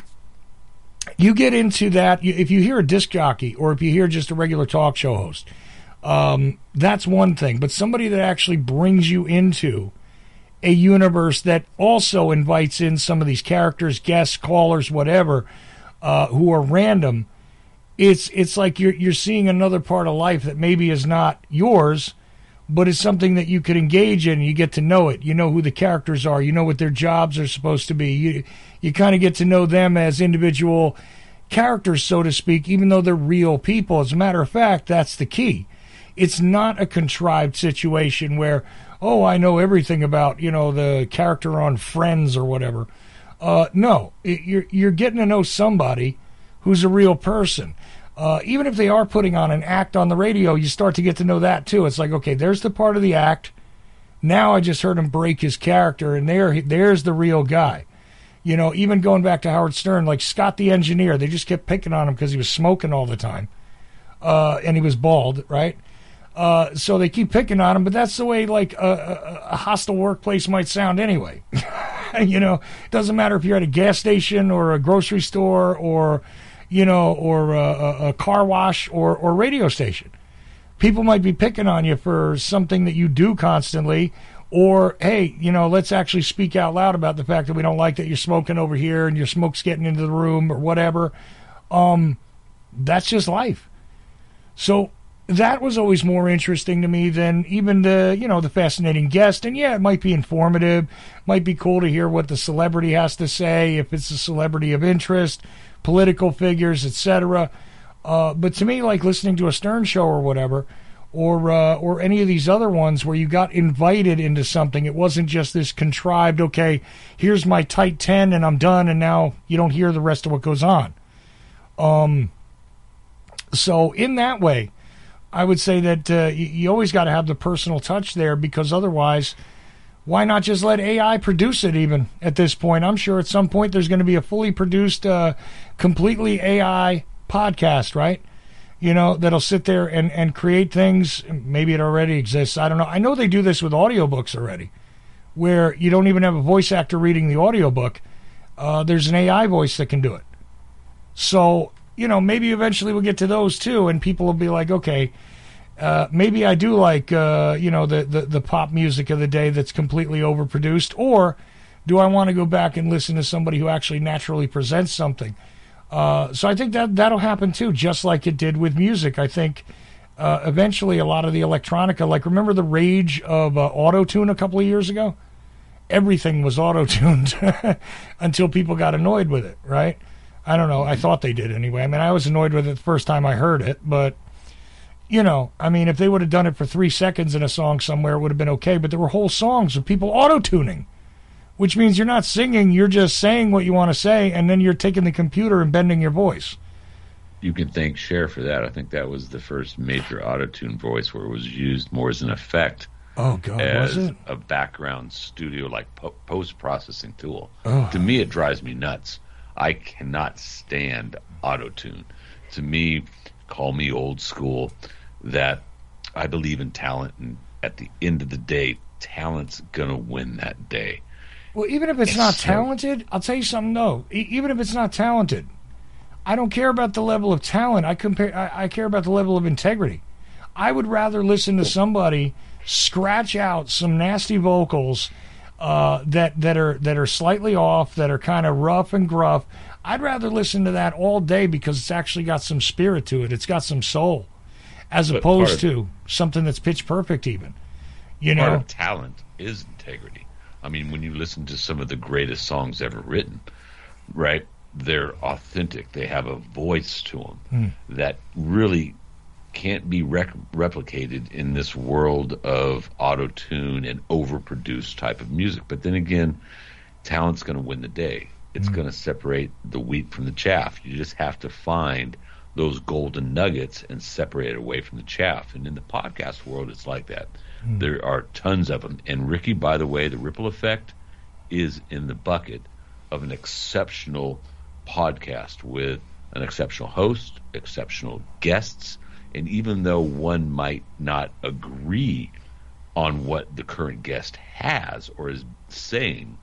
you get into that, you, if you hear a disc jockey or if you hear just a regular talk show host, um, that's one thing. But somebody that actually brings you into a universe that also invites in some of these characters, guests, callers, whatever, uh, who are random, it's it's like you're you're seeing another part of life that maybe is not yours, but it's something that you could engage in. You get to know it. You know who the characters are. You know what their jobs are supposed to be. You you kind of get to know them as individual characters, so to speak, even though they're real people. As a matter of fact, that's the key. It's not a contrived situation where, oh, I know everything about, you know, the character on Friends or whatever. Uh, no, it, you're you're getting to know somebody who's a real person. Uh, even if they are putting on an act on the radio, you start to get to know that too. It's like, okay, there's the part of the act. Now I just heard him break his character, and there, there's the real guy. You know, even going back to Howard Stern, like Scott the engineer, they just kept picking on him because he was smoking all the time, uh, and he was bald, right? Uh, so they keep picking on him, but that's the way, like, a, a, a hostile workplace might sound anyway. You know, it doesn't matter if you're at a gas station or a grocery store or, you know, or a, a car wash or, or radio station. People might be picking on you for something that you do constantly, or, hey, you know, let's actually speak out loud about the fact that we don't like that you're smoking over here and your smoke's getting into the room or whatever. Um, that's just life. So that was always more interesting to me than even the, you know, the fascinating guest. And yeah, it might be informative, might be cool to hear what the celebrity has to say, if it's a celebrity of interest, political figures, et cetera. Uh, but to me, like listening to a Stern show or whatever, or uh, or any of these other ones where you got invited into something, it wasn't just this contrived, okay, here's my tight ten and I'm done, and now you don't hear the rest of what goes on. Um. So in that way, I would say that uh, you, you always got to have the personal touch there, because otherwise, why not just let A I produce it even at this point? I'm sure at some point there's going to be a fully produced, uh, completely A I podcast, right? You know, that'll sit there and, and create things. Maybe it already exists. I don't know. I know they do this with audiobooks already, where you don't even have a voice actor reading the audiobook. Uh, there's an A I voice that can do it. So, you know, maybe eventually we'll get to those too, and people will be like, okay, uh, maybe I do like, uh, you know, the, the, the pop music of the day that's completely overproduced, or do I want to go back and listen to somebody who actually naturally presents something? Uh, so I think that that'll happen too, just like it did with music. I think uh, eventually a lot of the electronica, like remember the rage of uh, auto-tune a couple of years ago? Everything was auto-tuned until people got annoyed with it, right? I don't know. I thought they did anyway. I mean, I was annoyed with it the first time I heard it, but, you know, I mean, if they would have done it for three seconds in a song somewhere, it would have been okay, but there were whole songs of people auto-tuning, which means you're not singing, you're just saying what you want to say, and then you're taking the computer and bending your voice. You can thank Cher for that. I think that was the first major auto-tune voice where it was used more as an effect Oh, God, as was it? a background studio, like po- post-processing tool. Oh. To me, it drives me nuts. I cannot stand auto-tune. To me, call me old school, that I believe in talent, and at the end of the day, talent's going to win that day. Well, even if it's, It's not so- talented, I'll tell you something, though. E- even if it's not talented, I don't care about the level of talent. I compare. I, I care about the level of integrity. I would rather listen to somebody scratch out some nasty vocals uh, that that are that are slightly off, that are kind of rough and gruff. I'd rather listen to that all day because it's actually got some spirit to it. It's got some soul, as But opposed part to something that's pitch perfect. Even, you Part know, of talent is integrity. I mean, when you listen to some of the greatest songs ever written, right, they're authentic. They have a voice to them Mm. that really can't be rec- replicated in this world of auto-tune and overproduced type of music. But then again, talent's going to win the day. It's going to separate the wheat from the chaff. You just have to find those golden nuggets and separate it away from the chaff. And in the podcast world, it's like that. Mm. There are tons of them. And Ricky, by the way, the Ripple Effect is in the bucket of an exceptional podcast with an exceptional host, exceptional guests. And even though one might not agree on what the current guest has or is saying,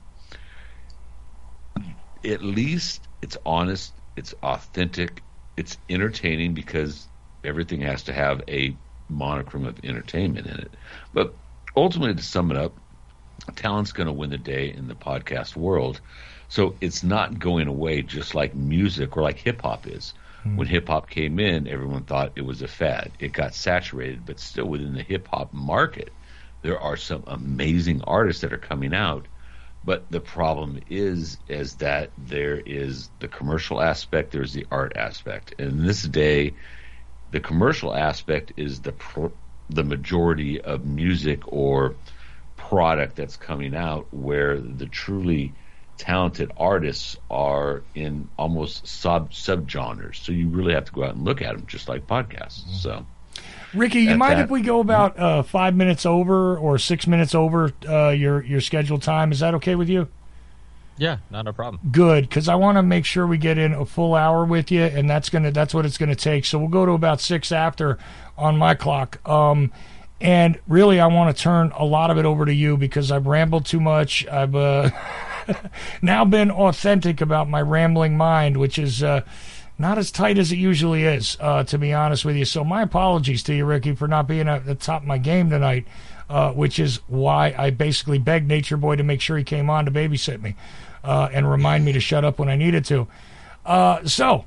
at least it's honest, it's authentic, it's entertaining, because everything has to have a monochrome of entertainment in it. But ultimately, to sum it up, talent's going to win the day in the podcast world. So it's not going away, just like music or like hip-hop is. Mm. When hip-hop came in, everyone thought it was a fad. It got saturated, but still within the hip-hop market, there are some amazing artists that are coming out. But the problem is, is that there is the commercial aspect, there's the art aspect. And in this day, the commercial aspect is the pro- the majority of music or product that's coming out, where the truly talented artists are in almost sub subgenres. So you really have to go out and look at them, just like podcasts. Mm-hmm. So. Ricky, you mind that, if we go about uh, five minutes over or six minutes over uh, your your scheduled time? Is that okay with you? Yeah, not a problem. Good, because I want to make sure we get in a full hour with you, and that's gonna that's what it's gonna take. So we'll go to about six after on my clock. Um, and really, I want to turn a lot of it over to you because I've rambled too much. I've uh, now been authentic about my rambling mind, which is. Uh, Not as tight as it usually is, uh, to be honest with you. So my apologies to you, Ricky, for not being at the top of my game tonight, uh, which is why I basically begged Nature Boy to make sure he came on to babysit me uh, and remind me to shut up when I needed to. Uh, so,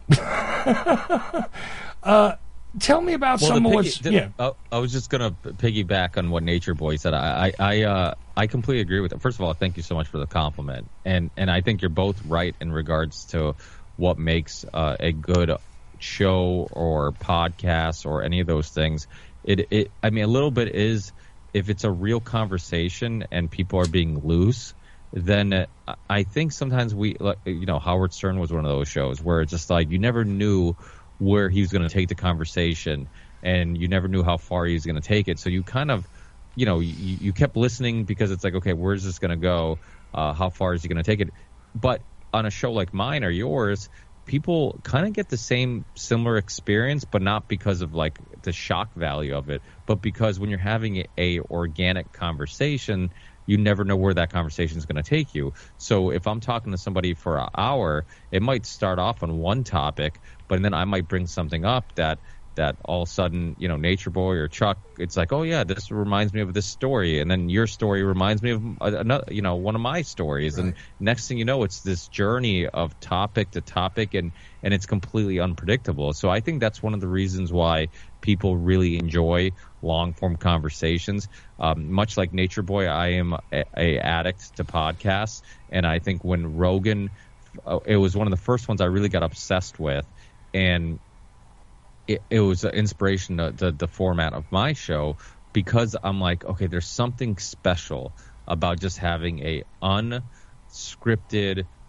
uh, tell me about well, some of piggy, what's... the, yeah. I, I was just going to piggyback on what Nature Boy said. I I, I, uh, I completely agree with it. First of all, thank you so much for the compliment. And, and I think you're both right in regards to what makes uh, a good show or podcast or any of those things. It, it, I mean, a little bit is if it's a real conversation and people are being loose, then uh, I think sometimes we, like, you know, Howard Stern was one of those shows where it's just like you never knew where he was going to take the conversation and you never knew how far he was going to take it. So you kind of, you know, you, you kept listening because it's like, okay, where's this going to go? Uh, how far is he going to take it? But on a show like mine or yours, people kind of get the same similar experience, but not because of like the shock value of it, but because when you're having a, a organic conversation, you never know where that conversation is going to take you. So if I'm talking to somebody for an hour, it might start off on one topic, but then I might bring something up that that all of a sudden, you know, Nature Boy or Chuck, it's like, oh yeah, this reminds me of this story, and then your story reminds me of another, you know, one of my stories, right. And next thing you know, it's this journey of topic to topic, and and it's completely unpredictable. So I think that's one of the reasons why people really enjoy long form conversations. Um, much like Nature Boy, I am a, a addict to podcasts, and I think when Rogan, uh, it was one of the first ones I really got obsessed with, and It, it was an inspiration to the, the format of my show, because I'm like, okay, there's something special about just having a unscripted,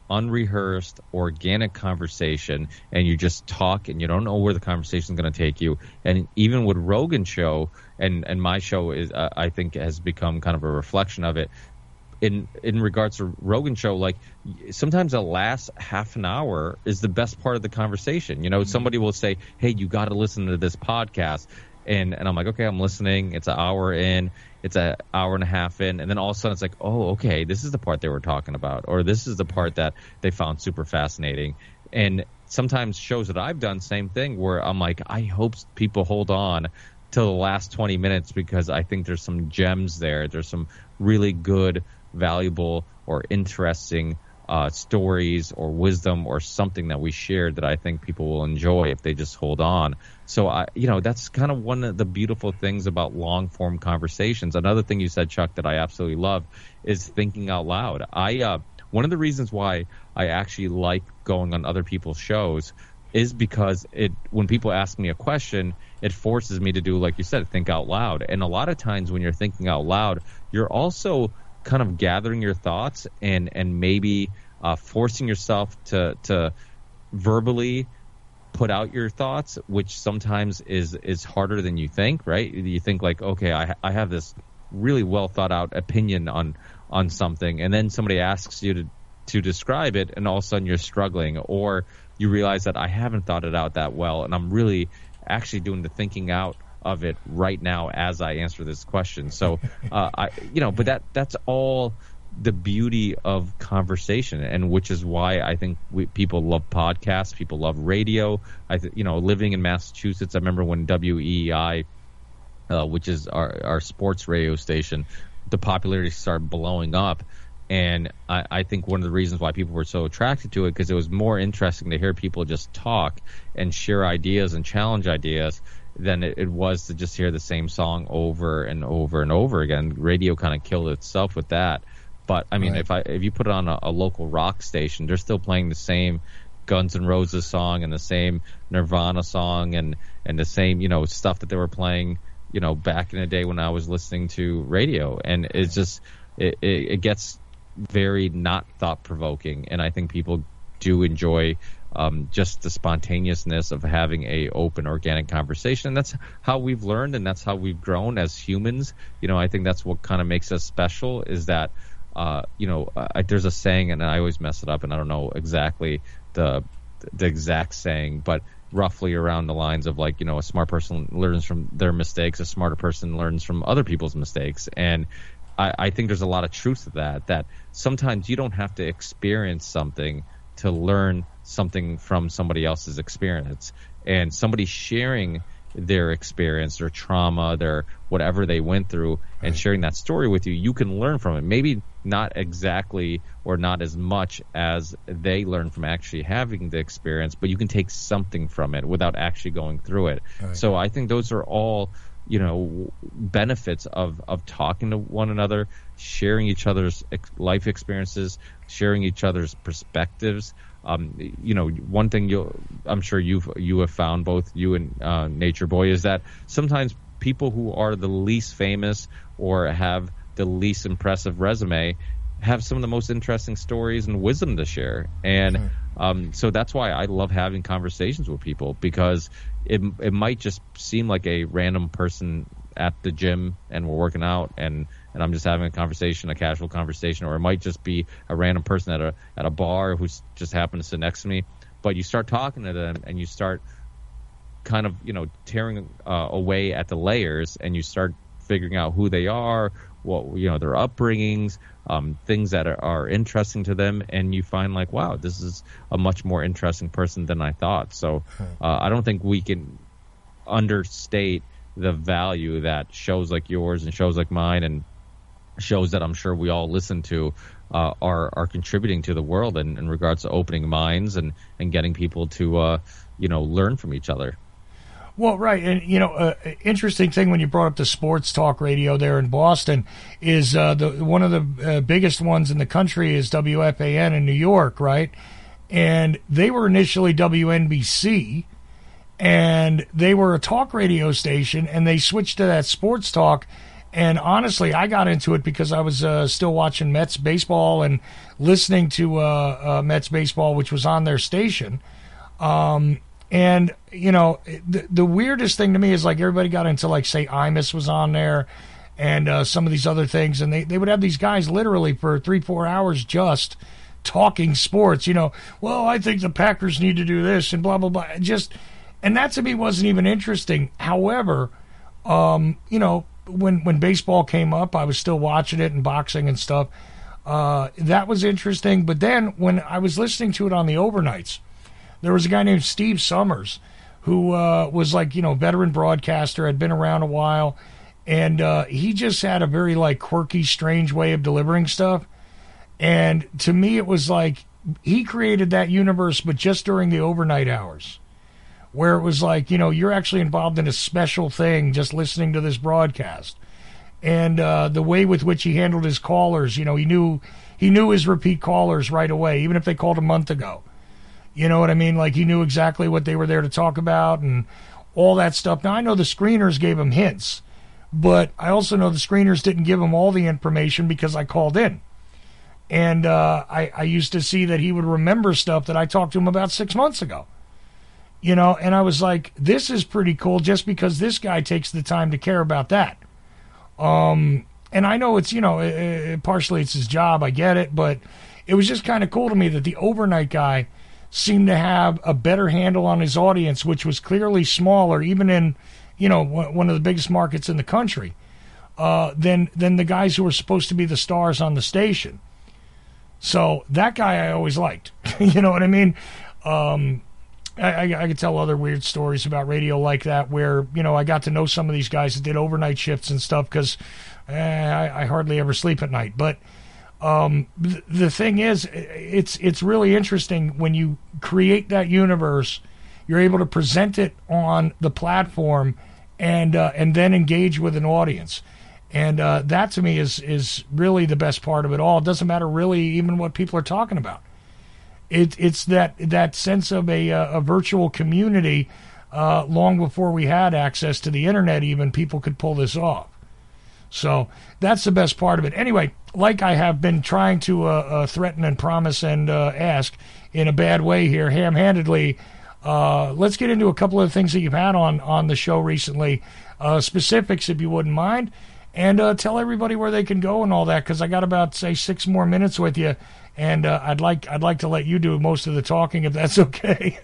unrehearsed, organic conversation, and you just talk and you don't know where the conversation is going to take you. And even with Rogan's show and, and my show is, uh, I think has become kind of a reflection of it. In in regards to Rogan's show, like sometimes the last half an hour is the best part of the conversation. You know, mm-hmm. somebody will say, "Hey, you got to listen to this podcast," and and I'm like, "Okay, I'm listening." It's an hour in, it's an hour and a half in, and then all of a sudden it's like, "Oh, okay, this is the part they were talking about," or "This is the part that they found super fascinating." And sometimes shows that I've done, same thing, where I'm like, I hope people hold on till the last twenty minutes because I think there's some gems there. There's some really good, valuable or interesting uh, stories or wisdom or something that we shared that I think people will enjoy if they just hold on. So, I, you know, that's kind of one of the beautiful things about long-form conversations. Another thing you said, Chuck, that I absolutely love is thinking out loud. I uh, one of the reasons why I actually like going on other people's shows is because it when people ask me a question, it forces me to do, like you said, think out loud. And a lot of times when you're thinking out loud, you're also kind of gathering your thoughts and and maybe uh, forcing yourself to to verbally put out your thoughts, which sometimes is is harder than you think, right? You think like, okay, I I have this really well thought out opinion on on something, and then somebody asks you to to describe it, and all of a sudden you're struggling, or you realize that I haven't thought it out that well, and I'm really actually doing the thinking out of it right now as I answer this question. So, uh, I, you know, but that that's all the beauty of conversation, and which is why I think we, people love podcasts, people love radio. I, th- you know, living in Massachusetts, I remember when W E E I, uh, which is our our sports radio station, the popularity started blowing up. And I, I think one of the reasons why people were so attracted to it, because it was more interesting to hear people just talk and share ideas and challenge ideas than it, it was to just hear the same song over and over and over again. Radio kind of killed itself with that. But I mean, right. if I if you put it on a, a local rock station, they're still playing the same Guns N' Roses song and the same Nirvana song and, and the same, you know, stuff that they were playing, you know, back in the day when I was listening to radio. And it's just it, it, it gets very not thought-provoking, and I think people do enjoy um, just the spontaneousness of having a open, organic conversation. And that's how we've learned, and that's how we've grown as humans. You know, I think that's what kind of makes us special, is that, uh, you know, I, there's a saying, and I always mess it up, and I don't know exactly the the exact saying, but roughly around the lines of, like, you know, a smart person learns from their mistakes, a smarter person learns from other people's mistakes. And I, I think there's a lot of truth to that, that sometimes you don't have to experience something to learn something from somebody else's experience. And somebody sharing their experience, their trauma, their whatever they went through, and sharing that story with you, you can learn from it. Maybe not exactly or not as much as they learn from actually having the experience, but you can take something from it without actually going through it. Right. So I think those are all, you know, benefits of, of talking to one another, sharing each other's life experiences, sharing each other's perspectives. Um, you know, one thing you I'm sure you've you have found, both you and uh, Nature Boy, is that sometimes people who are the least famous or have the least impressive resume have some of the most interesting stories and wisdom to share. And um, so that's why I love having conversations with people, because it it might just seem like a random person at the gym and we're working out and, and I'm just having a conversation, a casual conversation, or it might just be a random person at a at a bar who's just happened to sit next to me. But you start talking to them and you start kind of, you know, tearing uh, away at the layers, and you start figuring out who they are, what, you know, their upbringings, um, things that are, are interesting to them, and you find like, wow, this is a much more interesting person than I thought. So uh, I don't think we can understate the value that shows like yours and shows like mine and shows that I'm sure we all listen to uh, are are contributing to the world in, in regards to opening minds and, and getting people to, uh, you know, learn from each other. Well, right, and you know, uh, interesting thing when you brought up the sports talk radio there in Boston is uh, the one of the uh, biggest ones in the country is W F A N in New York, right? And they were initially W N B C, and they were a talk radio station, and they switched to that sports talk, And honestly, I got into it because I was uh, still watching Mets baseball and listening to uh, uh, Mets baseball, which was on their station. Um, and, you know, the, the weirdest thing to me is, like, everybody got into, like, say, Imus was on there and uh, some of these other things. And they, they would have these guys literally for three, four hours just talking sports. You know, well, I think the Packers need to do this and blah, blah, blah. Just, and that to me wasn't even interesting. However, um, you know, when when baseball came up, I was still watching it and boxing and stuff. Uh, that was interesting. But then when I was listening to it on the overnights, there was a guy named Steve Summers who uh, was like, you know, veteran broadcaster, had been around a while, and uh, he just had a very like quirky, strange way of delivering stuff. And to me, it was like he created that universe, but just during the overnight hours, where it was like, you know, you're actually involved in a special thing just listening to this broadcast. And uh, the way with which he handled his callers, you know, he knew he knew his repeat callers right away, even if they called a month ago. You know what I mean? Like, he knew exactly what they were there to talk about and all that stuff. Now, I know the screeners gave him hints, but I also know the screeners didn't give him all the information because I called in. And uh, I, I used to see that he would remember stuff that I talked to him about six months ago. You know, and I was like, this is pretty cool just because this guy takes the time to care about that. Um, and I know it's, you know, it, partially it's his job, I get it, but it was just kind of cool to me that the overnight guy seemed to have a better handle on his audience, which was clearly smaller, even in, you know, one of the biggest markets in the country, uh, than, than the guys who were supposed to be the stars on the station. So that guy I always liked. You know what I mean? Um, I, I, I could tell other weird stories about radio like that where, you know, I got to know some of these guys that did overnight shifts and stuff because eh, I, I hardly ever sleep at night. But um, th- the thing is, it's it's really interesting when you create that universe, you're able to present it on the platform and uh, and then engage with an audience. And uh, that to me is is really the best part of it all. It doesn't matter really even what people are talking about. It, it's that that sense of a, a virtual community. Uh, long before we had access to the internet, even people could pull this off. So that's the best part of it. Anyway, like I have been trying to uh, uh, threaten and promise and uh, ask in a bad way here, ham-handedly, uh, let's get into a couple of things that you've had on, on the show recently, uh, specifics if you wouldn't mind, and uh, tell everybody where they can go and all that, because I got about, say, six more minutes with you. And uh, I'd like I'd like to let you do most of the talking, if that's okay.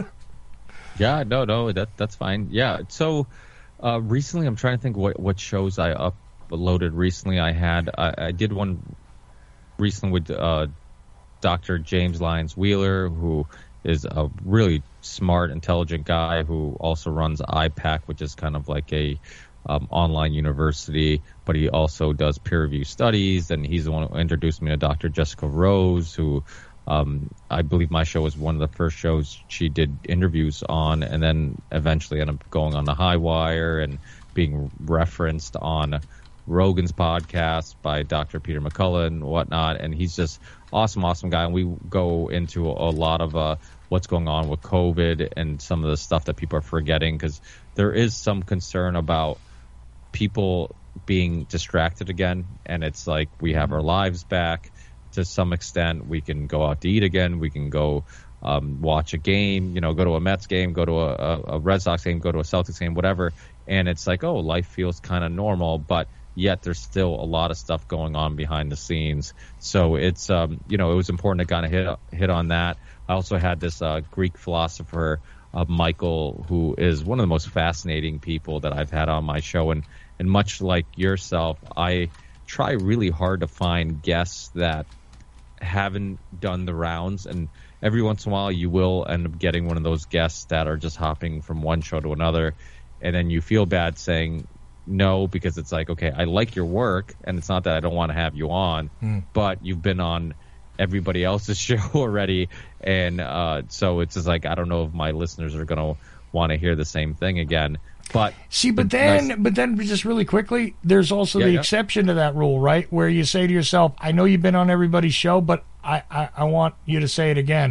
Yeah, no, no, that that's fine. Yeah, so uh, recently I'm trying to think what, what shows I uploaded recently. I had I, I did one recently with uh, Doctor James Lyons Wheeler, who is a really smart, intelligent guy who also runs I PAC, which is kind of like a Um, online university, but he also does peer-reviewed studies, and he's the one who introduced me to Doctor Jessica Rose, who um, I believe my show was one of the first shows she did interviews on, and then eventually ended up going on the High Wire and being referenced on Rogan's podcast by Doctor Peter McCullough and whatnot, and he's just awesome, awesome guy, and we go into a lot of uh, what's going on with COVID and some of the stuff that people are forgetting, because there is some concern about people being distracted again, and it's like we have our lives back to some extent. We can go out to eat again. We can go um, watch a game, you know, go to a Mets game, go to a, a Red Sox game, go to a Celtics game, whatever. And it's like, oh, life feels kind of normal, but yet there's still a lot of stuff going on behind the scenes. So it's, um, you know, it was important to kind of hit hit on that. I also had this uh, Greek philosopher, Uh, Michael, who is one of the most fascinating people that I've had on my show. And, and much like yourself, I try really hard to find guests that haven't done the rounds. And every once in a while, you will end up getting one of those guests that are just hopping from one show to another. And then you feel bad saying no, because it's like, okay, I like your work, and it's not that I don't want to have you on, mm. but you've been on everybody else's show already, and uh, so it's just like, I don't know if my listeners are going to want to hear the same thing again. But see, but then, nice. but then, just really quickly, there's also yeah, the yeah. exception to that rule, right? Where you say to yourself, "I know you've been on everybody's show, but I, I, I want you to say it again."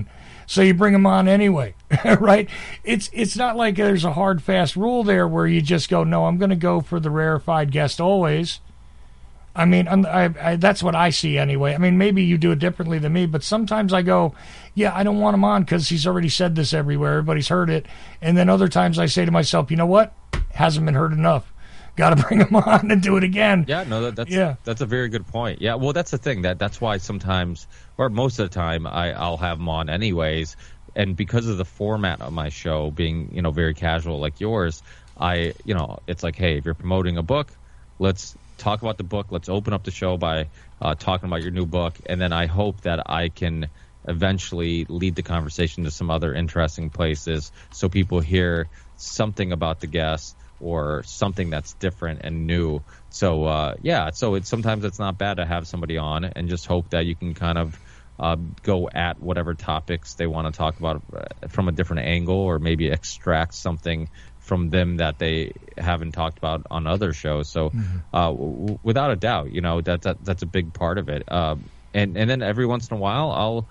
so you bring them on anyway, right? It's it's not like there's a hard, fast rule there where you just go, no, I'm going to go for the rarefied guest always. I mean, I'm, I, I, that's what I see anyway. I mean, maybe you do it differently than me, but sometimes I go, yeah, I don't want him on because he's already said this everywhere. Everybody's heard it. And then other times I say to myself, you know what? Hasn't been heard enough. Got to bring him on and do it again. Yeah, no, that, that's yeah. that's a very good point. Yeah, well, that's the thing. That That's why sometimes, or most of the time, I, I'll have him on anyways. And because of the format of my show being, you know, very casual like yours, I, you know, it's like, hey, if you're promoting a book, let's talk about the book. Let's open up the show by uh, talking about your new book, and then I hope that I can eventually lead the conversation to some other interesting places so people hear something about the guest or something that's different and new. So uh, yeah, so it's sometimes it's not bad to have somebody on and just hope that you can kind of uh, go at whatever topics they want to talk about from a different angle, or maybe extract something from them that they haven't talked about on other shows. So mm-hmm. uh, w- without a doubt, you know, that, that that's a big part of it. Uh, and, and then every once in a while, I'll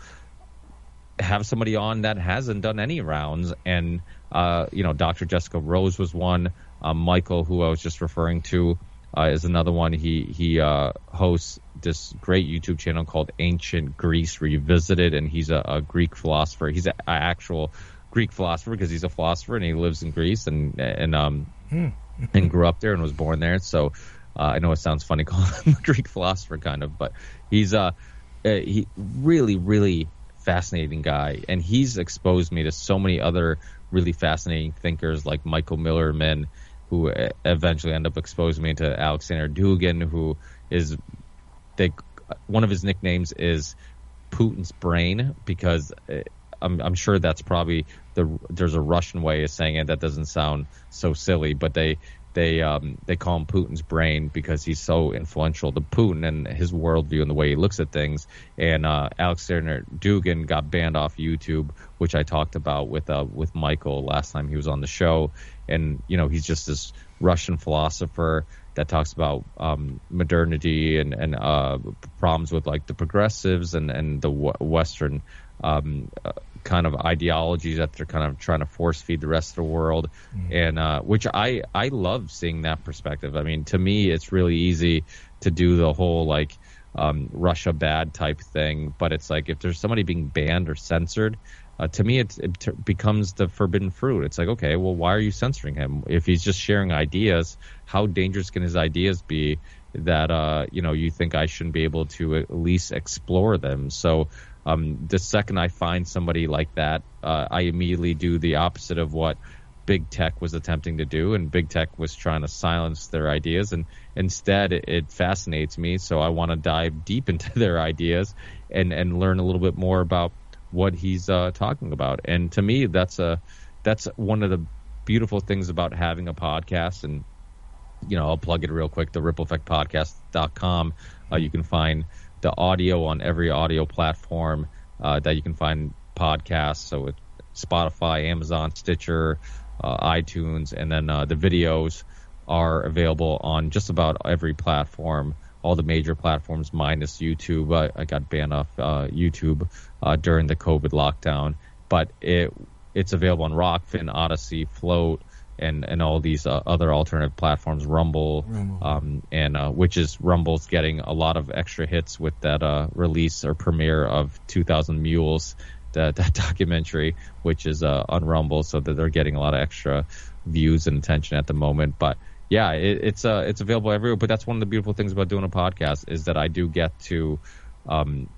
have somebody on that hasn't done any rounds. And, uh, you know, Doctor Jessica Rose was one. Uh, Michael, who I was just referring to, uh, is another one. He, he uh, hosts this great YouTube channel called Ancient Greece Revisited, and he's a, a Greek philosopher. He's an actual Greek philosopher because he's a philosopher and he lives in Greece and and um hmm. and grew up there and was born there. So uh, I know it sounds funny calling him a Greek philosopher, kind of, but he's uh, uh he really really fascinating guy, and he's exposed me to so many other really fascinating thinkers like Michael Millerman, who eventually end up exposing me to Alexander Dugin, who is they one of his nicknames is Putin's brain because. It, I'm, I'm sure that's probably the there's a Russian way of saying it that doesn't sound so silly, but they they um, they call him Putin's brain because he's so influential to Putin and his worldview and the way he looks at things. And uh, Alexander Dugin got banned off YouTube, which I talked about with uh, with Michael last time he was on the show. And you know, he's just this Russian philosopher that talks about um, modernity and and uh, problems with like the progressives and and the w- Western. Um, uh, kind of ideologies that they're kind of trying to force feed the rest of the world, mm. and uh, which I I love seeing that perspective. I mean, to me, it's really easy to do the whole like um, Russia bad type thing, but it's like if there's somebody being banned or censored, uh, to me it, it t- becomes the forbidden fruit. It's like, okay, well, why are you censoring him if he's just sharing ideas? How dangerous can his ideas be that uh, you know you think I shouldn't be able to at least explore them? So. Um, the second I find somebody like that, uh, I immediately do the opposite of what big tech was attempting to do, and big tech was trying to silence their ideas, and instead it, it fascinates me, so I want to dive deep into their ideas and, and learn a little bit more about what he's uh, talking about. And to me, that's a that's one of the beautiful things about having a podcast. And you know, I'll plug it real quick, the ripple effect podcast dot com. Uh, you can find the audio on every audio platform uh, that you can find podcasts. So it's Spotify, Amazon, Stitcher, uh, iTunes, and then uh, the videos are available on just about every platform, all the major platforms minus YouTube. I, I got banned off uh, YouTube uh, during the COVID lockdown, but it it's available on Rockfin, Odyssey, Float, and and all these uh, other alternative platforms, Rumble, Rumble. Um, and uh, which is Rumble's getting a lot of extra hits with that uh, release or premiere of two thousand Mules, that, that documentary, which is uh, on Rumble, so that they're getting a lot of extra views and attention at the moment. But yeah, it, it's uh, it's available everywhere. But that's one of the beautiful things about doing a podcast is that I do get to um,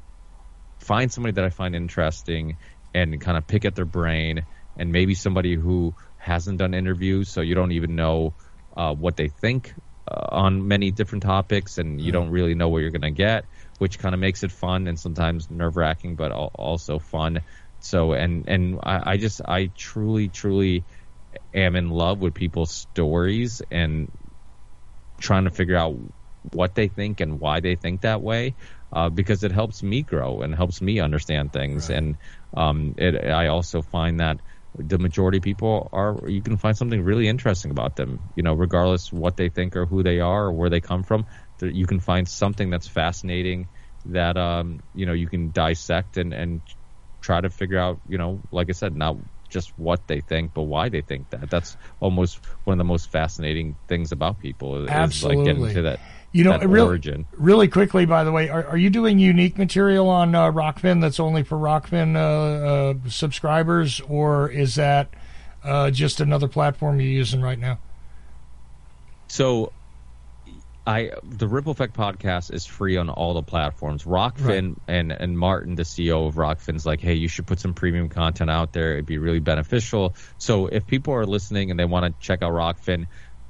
find somebody that I find interesting and kind of pick at their brain, and maybe somebody who hasn't done interviews, so you don't even know uh, what they think uh, on many different topics, and you don't really know what you're going to get, which kind of makes it fun and sometimes nerve-wracking, but al- also fun. So, and and I, I just I truly, truly am in love with people's stories and trying to figure out what they think and why they think that way, uh, because it helps me grow and helps me understand things. Right. And um, it, I also find that the majority of people are, you can find something really interesting about them, you know, regardless what they think or who they are or where they come from. You can find something that's fascinating that, um, you know, you can dissect and, and try to figure out, you know, like I said, not just what they think, but why they think that. That's almost one of the most fascinating things about people. Is Absolutely. Like getting to that, you know, that real, origin. Really quickly, by the way, are, are you doing unique material on uh, Rockfin that's only for Rockfin uh, uh, subscribers, or is that uh, just another platform you're using right now? So, I the Ripple Effect podcast is free on all the platforms. Rockfin right. and, and Martin, the C E O of Rockfin's like, hey, you should put some premium content out there. It'd be really beneficial. So if people are listening and they want to check out Rockfin,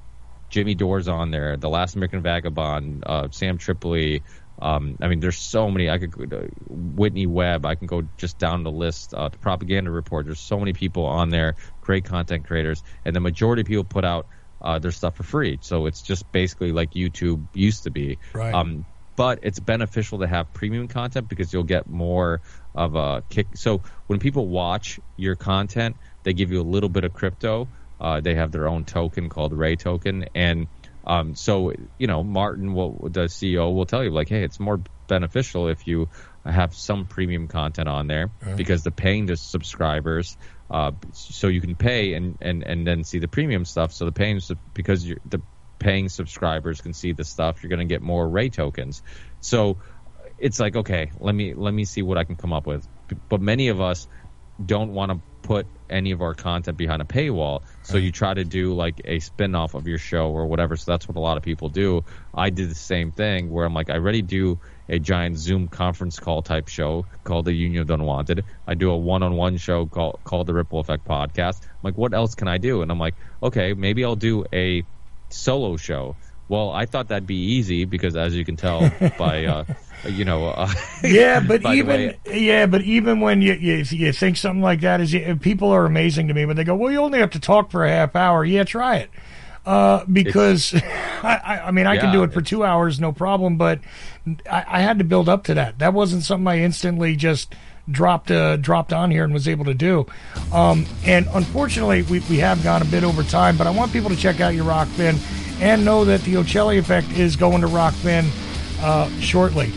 Jimmy Dore's on there, The Last American Vagabond, uh, Sam Tripoli. Um, I mean, there's so many. I could uh, Whitney Webb. I can go just down the list. Uh, the Propaganda Report. There's so many people on there, great content creators, and the majority of people put out Uh, their stuff for free, so it's just basically like YouTube used to be. Right. Um, but it's beneficial to have premium content because you'll get more of a kick. So when people watch your content, they give you a little bit of crypto. Uh, they have their own token called Ray Token, and um, so you know Martin, will, the C E O, will tell you like, hey, it's more beneficial if you have some premium content on there right. because the paying to subscribers. Uh, so you can pay and, and, and then see the premium stuff. So the paying because you're, the paying subscribers can see the stuff. You're going to get more Ray tokens. So it's like, okay, let me let me see what I can come up with. But many of us don't want to put any of our content behind a paywall. So you try to do like a spin-off of your show or whatever. So that's what a lot of people do. I did the same thing where I'm like, I already do a giant Zoom conference call type show called the Union of Unwanted. I do a one-on-one show called, called the Ripple Effect Podcast. I'm like, what else can I do? And I'm like, okay, maybe I'll do a solo show. Well, I thought that'd be easy because, as you can tell by, uh, you know, uh, yeah, but by even the way, yeah, but even when you, you you think something like that is, people are amazing to me. But they go, well, you only have to talk for a half hour. Yeah, try it. Uh, because I, I mean, I yeah, can do it for two hours, no problem. But I, I had to build up to that. That wasn't something I instantly just dropped uh, dropped on here and was able to do. Um, and unfortunately, we we have gone a bit over time. But I want people to check out your Rockfin and know that the Ocelli Effect is going to Rockfin uh, shortly.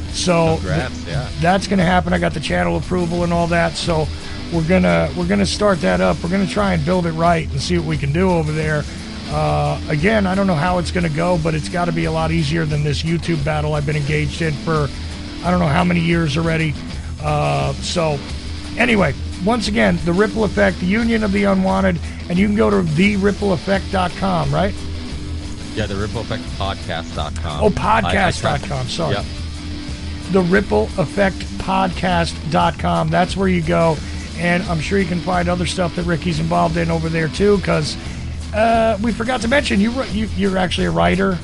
So Congrats, th- yeah. that's going to happen. I got the channel approval and all that. So we're gonna we're gonna start that up. We're gonna try and build it right and see what we can do over there. Uh, again, I don't know how it's going to go, but it's got to be a lot easier than this YouTube battle I've been engaged in for I don't know how many years already. Uh, so anyway, once again, the Ripple Effect, the Union of the Unwanted, and you can go to the ripple effect dot com, right? Yeah, the Ripple Effect Podcast dot com. Oh, podcast dot com, sorry. Yep. The Ripple Effect Podcast dot com. That's where you go, and I'm sure you can find other stuff that Ricky's involved in over there too, because uh, we forgot to mention you, you you're actually a writer,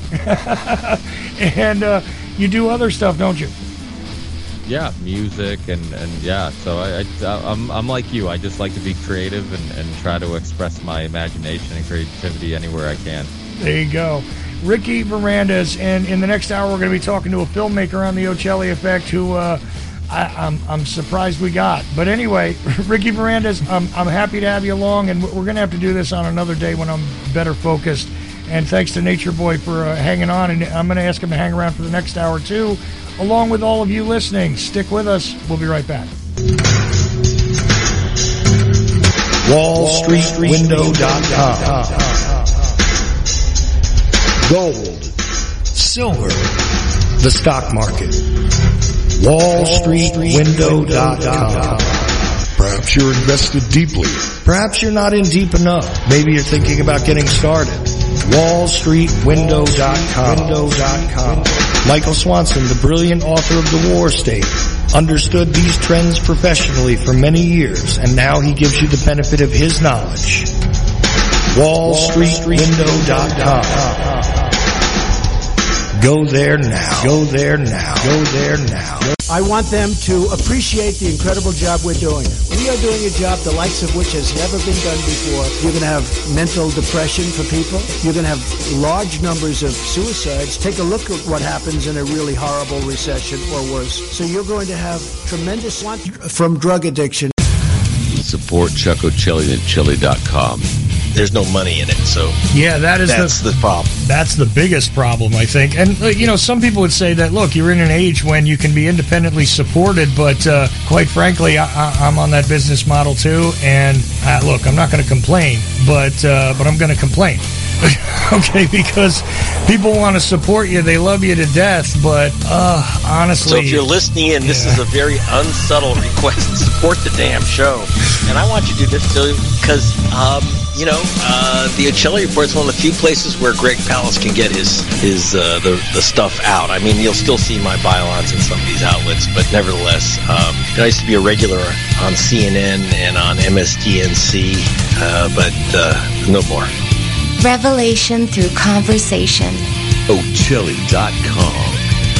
and uh, you do other stuff, don't you? Yeah, music and, and yeah. So I, I I'm I'm like you. I just like to be creative and, and try to express my imagination and creativity anywhere I can. There you go. Ricky Varandas, and in the next hour we're going to be talking to a filmmaker on the Ocelli Effect who uh, I, I'm I'm surprised we got. But anyway, Ricky Varandas, I'm I'm happy to have you along, and we're going to have to do this on another day when I'm better focused. And thanks to Nature Boy for uh, hanging on, and I'm going to ask him to hang around for the next hour too, along with all of you listening. Stick with us. We'll be right back. Wall Street Window dot com. Gold, silver, the stock market. Wall Street Window dot com. Perhaps you're invested deeply. Perhaps you're not in deep enough. Maybe you're thinking about getting started. Wall Street Window dot com. Michael Swanson, the brilliant author of The War State, understood these trends professionally for many years, and now he gives you the benefit of his knowledge. Wall Street Window dot com. Go there now. Go there now. Go there now. I want them to appreciate the incredible job we're doing. We are doing a job the likes of which has never been done before. You're going to have mental depression for people. You're going to have large numbers of suicides. Take a look at what happens in a really horrible recession or worse. So you're going to have tremendous from drug addiction. Support Chuck Ocelli at Chili dot com. there's no money in it. So yeah, that is that's the, the problem. That's the biggest problem, I think. And uh, you know, some people would say that look, you're in an age when you can be independently supported, but uh, quite frankly, I, I, I'm on that business model too. And uh, look, I'm not going to complain, but uh, but I'm going to complain. Okay, because people want to support you, they love you to death, but uh, honestly... So if you're listening in, this yeah. is a very unsubtle request to support the damn show. And I want you to do this too, because, um, you know, uh, the Ocelli Report is one of the few places where Greg Palast can get his, his uh, the, the stuff out. I mean, you'll still see my bylaws in some of these outlets, but nevertheless, um, I used to be a regular on C N N and on M S D N C, uh, but uh, no more. Revelation through conversation. Ocelli dot com.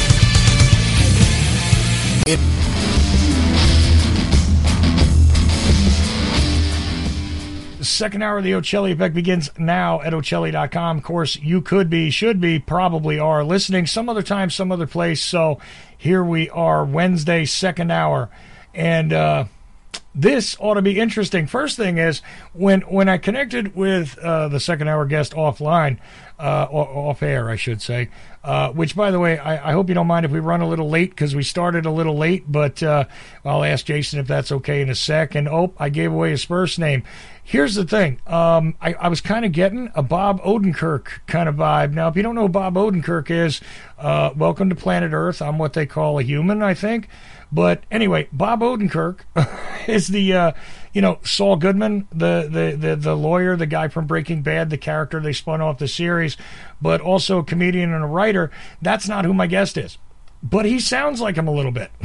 The second hour of the Ocelli Effect begins now at Ocelli dot com. Of course, you could be, should be, probably are listening some other time, some other place. So here we are, Wednesday, second hour. And, uh, this ought to be interesting. First thing is, when when I connected with uh, the second hour guest offline, uh, off air, I should say, uh, which, by the way, I, I hope you don't mind if we run a little late because we started a little late, but uh, I'll ask Jason if that's okay in a sec. And, oh, I gave away his first name. Here's the thing. Um, I, I was kind of getting a Bob Odenkirk kind of vibe. Now, if you don't know who Bob Odenkirk is, uh, welcome to planet Earth. I'm what they call a human, I think. But anyway, Bob Odenkirk is the, uh, you know, Saul Goodman, the, the, the, the lawyer, the guy from Breaking Bad, the character they spun off the series, but also a comedian and a writer. That's not who my guest is. But he sounds like him a little bit.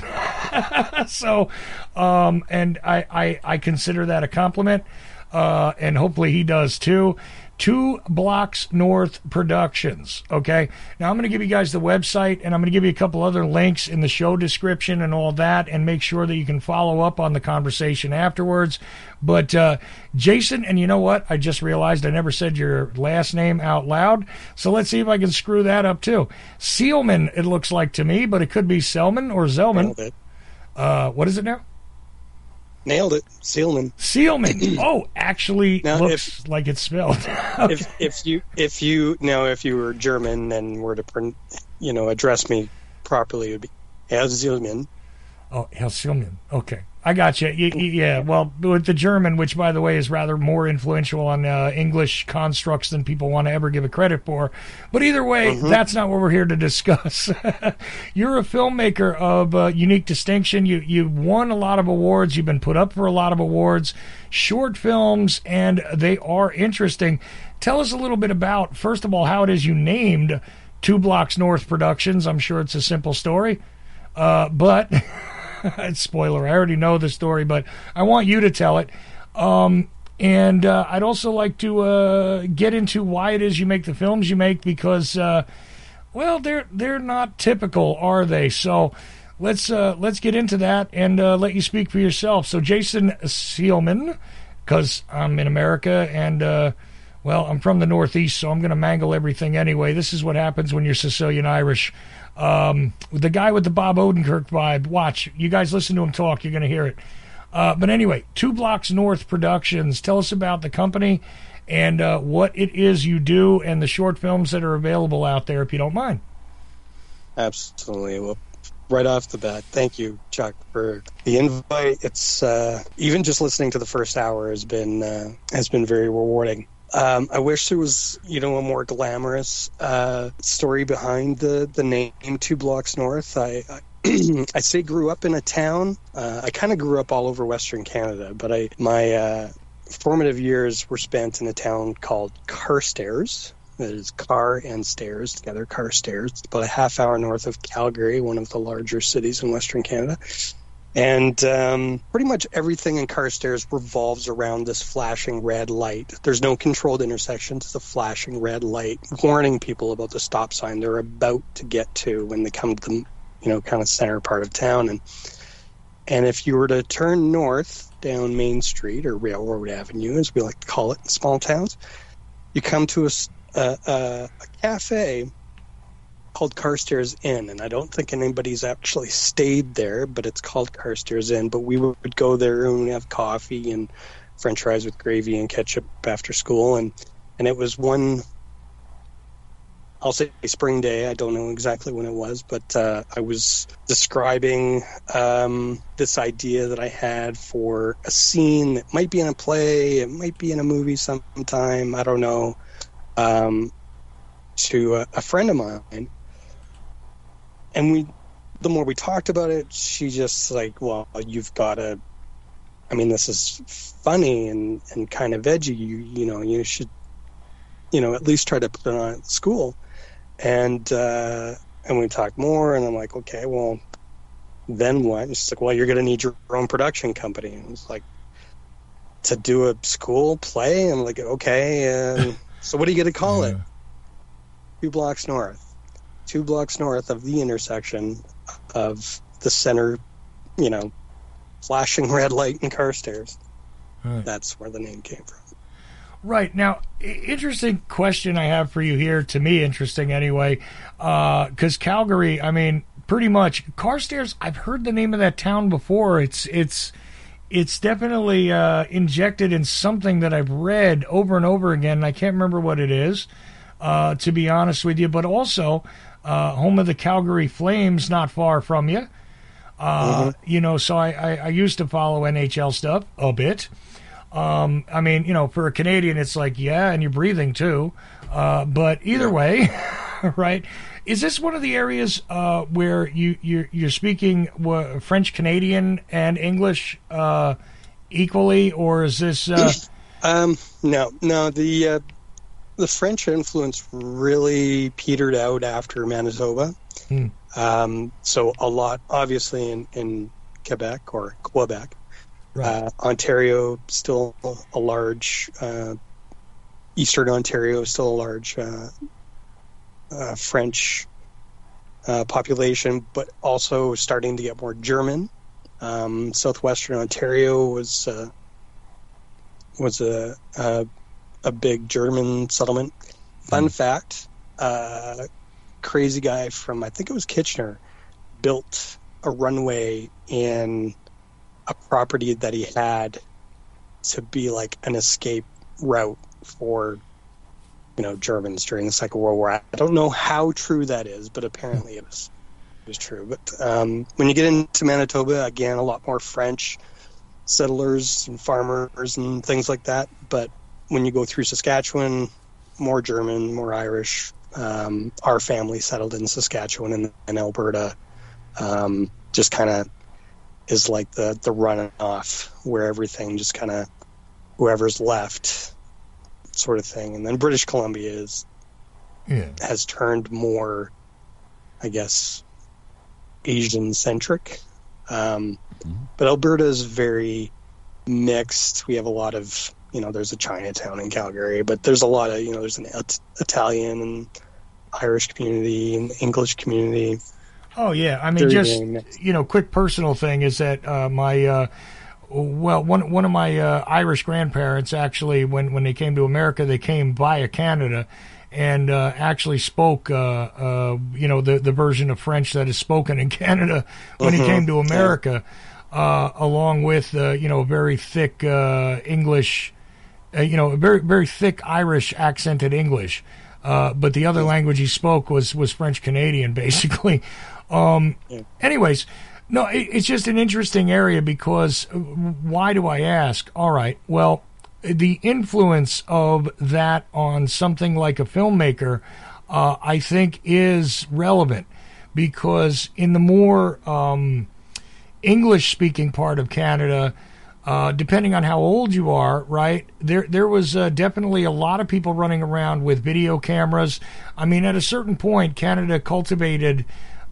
so, um, and I, I, I consider that a compliment, uh, and hopefully he does too. Two Blocks North Productions, okay? Now, I'm going to give you guys the website, and I'm going to give you a couple other links in the show description and all that, and make sure that you can follow up on the conversation afterwards. But, uh, Jason, and you know what? I just realized I never said your last name out loud, so let's see if I can screw that up, too. Seelman, it looks like to me, but it could be Selman or Zelman. Nailed it. Uh, what is it now? Nailed it, Seelman. Seelman. Oh, actually now, looks if, like it's spelled. Okay. If if you if you now if you were German and were to you know address me properly, it would be Herr Seelman. Oh, Herr Seelman. Okay, I got you. you, you yeah, well, with the German, which by the way is rather more influential on uh, English constructs than people want to ever give it credit for. But either way, mm-hmm. that's not what we're here to discuss. You're a filmmaker of uh, unique distinction. You you've won a lot of awards. You've been put up for a lot of awards. Short films, and they are interesting. Tell us a little bit about, first of all, how it is you named Two Blocks North Productions. I'm sure it's a simple story, uh, but. Spoiler, I already know the story, but I want you to tell it. Um, and uh, I'd also like to uh, get into why it is you make the films you make, because, uh, well, they're they're not typical, are they? So let's uh, let's get into that and uh, let you speak for yourself. So Jason Seelman, because I'm in America and, uh, well, I'm from the Northeast, so I'm going to mangle everything anyway. This is what happens when you're Sicilian Irish. Um, the guy with the Bob Odenkirk vibe, watch. You guys listen to him talk, you're going to hear it. Uh, but anyway, Two Blocks North Productions. Tell us about the company and uh, what it is you do and the short films that are available out there, if you don't mind. Absolutely. Well, right off the bat, thank you, Chuck, for the invite. It's uh, even just listening to the first hour has been uh, has been very rewarding. Um, I wish there was, you know, a more glamorous uh, story behind the, the name Two Blocks North. I I, I say grew up in a town. Uh, I kind of grew up all over Western Canada, but I my uh, formative years were spent in a town called Carstairs. That is car and stairs together, Carstairs. It's about a half hour north of Calgary, one of the larger cities in Western Canada. And um, pretty much everything in Carstairs revolves around this flashing red light. There's no controlled intersections. It's a flashing red light warning people about the stop sign they're about to get to when they come to the, you know, kind of center part of town. And and if you were to turn north down Main Street, or Railroad Avenue, as we like to call it in small towns, you come to a, a, a, a cafe called Carstairs Inn, and I don't think anybody's actually stayed there, but it's called Carstairs Inn. But we would go there and we'd have coffee and French fries with gravy and ketchup after school, and and it was one, I'll say spring day. I don't know exactly when it was, but uh, I was describing um, this idea that I had for a scene that might be in a play, it might be in a movie sometime, I don't know, um, to a, a friend of mine. And we, the more we talked about it, she just like, well, you've got to, I mean, this is funny and, and kind of edgy. You, you know, you should, you know, at least try to put it on at school. And uh, and we talked more, and I'm like, okay, well, then what? And she's like, well, you're going to need your own production company. And it's like, to do a school play? I'm like, okay, um, so what are you going to call yeah. it? Two blocks north. Two blocks north of the intersection of the center, you know, flashing red light and Carstairs. Right. That's where the name came from. Right. Now, interesting question I have for you here, to me interesting anyway, because uh, Calgary, I mean, pretty much, Carstairs, I've heard the name of that town before. It's it's it's definitely uh, injected in something that I've read over and over again, and I can't remember what it is, uh, to be honest with you, but also uh, home of the Calgary Flames, not far from you. Uh, mm-hmm. You know, so I, I, I used to follow N H L stuff a bit. Um, I mean, you know, for a Canadian, it's like, yeah, and you're breathing too. Uh, but either way, right? Is this one of the areas uh, where you you're, you're speaking uh, French Canadian and English uh, equally, or is this? Uh... um, no, no. The uh, the French influence really petered out after Manitoba. Hmm. Um, so a lot, obviously, in, in Quebec or Quebec. Right. Uh, Ontario, still a large, uh, Eastern Ontario, still a large uh, uh, French uh, population, but also starting to get more German. Um, Southwestern Ontario was uh, was a, a a big German settlement. Fun mm. fact: uh, crazy guy from I think it was Kitchener built a runway in a property that he had to be like an escape route for, you know, Germans during the Second World War. I don't know how true that is, but apparently it was, it was true. But um, when you get into Manitoba, again, a lot more French settlers and farmers and things like that. But when you go through Saskatchewan, more German, more Irish. Um, our family settled in Saskatchewan and, and Alberta. Um, just kind of is like the, the runoff where everything just kind of, whoever's left sort of thing. And then British Columbia is, yeah. has turned more, I guess, Asian-centric. Um, mm-hmm. But Alberta is very mixed. We have a lot of, you know, there's a Chinatown in Calgary, but there's a lot of, you know, there's an Italian and Irish community and English community. Oh, yeah. I mean, just, you know, quick personal thing is that uh, my, uh, well, one one of my uh, Irish grandparents actually, when, when they came to America, they came via Canada and uh, actually spoke, uh, uh, you know, the, the version of French that is spoken in Canada when mm-hmm. he came to America, yeah. uh, along with, uh, you know, very thick uh, English, uh, you know, very, very thick Irish accented English. Uh, but the other language he spoke was, was French Canadian, basically. Um, yeah. Anyways, no, it, it's just an interesting area because why do I ask? All right, well, the influence of that on something like a filmmaker, uh, I think is relevant because in the more um, English-speaking part of Canada, uh, depending on how old you are, right, there there was uh, definitely a lot of people running around with video cameras. I mean, at a certain point, Canada cultivated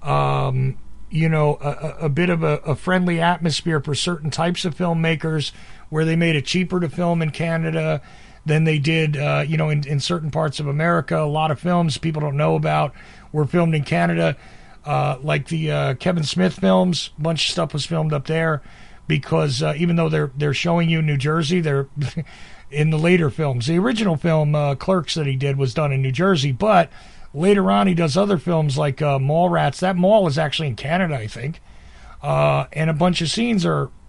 Um, you know, a, a bit of a, a friendly atmosphere for certain types of filmmakers where they made it cheaper to film in Canada than they did, uh, you know, in, in certain parts of America. A lot of films people don't know about were filmed in Canada, uh, like the uh, Kevin Smith films. A bunch of stuff was filmed up there because uh, even though they're they're showing you New Jersey, they're in the later films. The original film, uh, Clerks, that he did was done in New Jersey, but later on, he does other films like uh, Mallrats. That mall is actually in Canada, I think. Uh, and a bunch of scenes are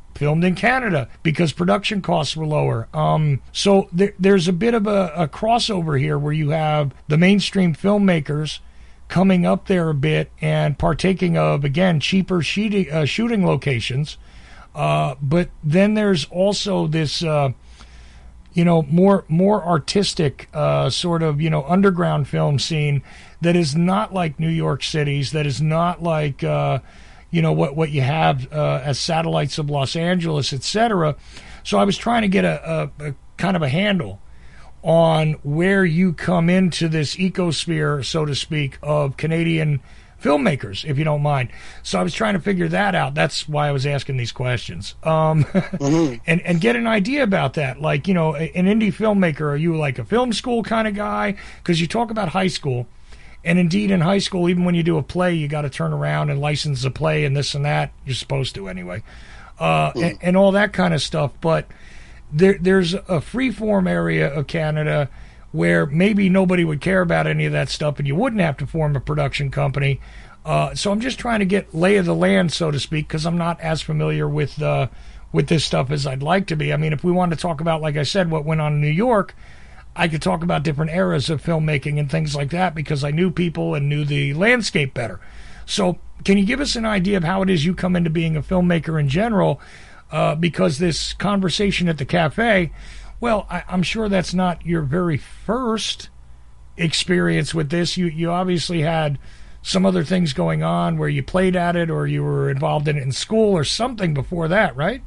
filmed in Canada because production costs were lower. Um, so there, there's a bit of a, a crossover here where you have the mainstream filmmakers coming up there a bit and partaking of, again, cheaper shooting, uh, shooting locations. Uh, but then there's also this, uh, you know, more more artistic uh, sort of, you know, underground film scene that is not like New York City's, that is not like... Uh, you know, what, what you have uh, as satellites of Los Angeles, et cetera. So I was trying to get a, a, a kind of a handle on where you come into this ecosphere, so to speak, of Canadian filmmakers, if you don't mind. So I was trying to figure that out. That's why I was asking these questions. Um, mm-hmm. and, and get an idea about that. Like, you know, an indie filmmaker, are you like a film school kind of guy? Because you talk about high school. And indeed, in high school, even when you do a play, you got to turn around and license the play and this and that. You're supposed to anyway, uh, mm. and, and all that kind of stuff. But there, there's a free-form area of Canada where maybe nobody would care about any of that stuff, and you wouldn't have to form a production company. Uh, so I'm just trying to get lay of the land, so to speak, because I'm not as familiar with uh, with this stuff as I'd like to be. I mean, if we wanted to talk about, like I said, what went on in New York, I could talk about different eras of filmmaking and things like that because I knew people and knew the landscape better. So can you give us an idea of how it is you come into being a filmmaker in general? Uh, because this conversation at the cafe, well, I, I'm sure that's not your very first experience with this. You, you obviously had some other things going on where you played at it or you were involved in it in school or something before that, right?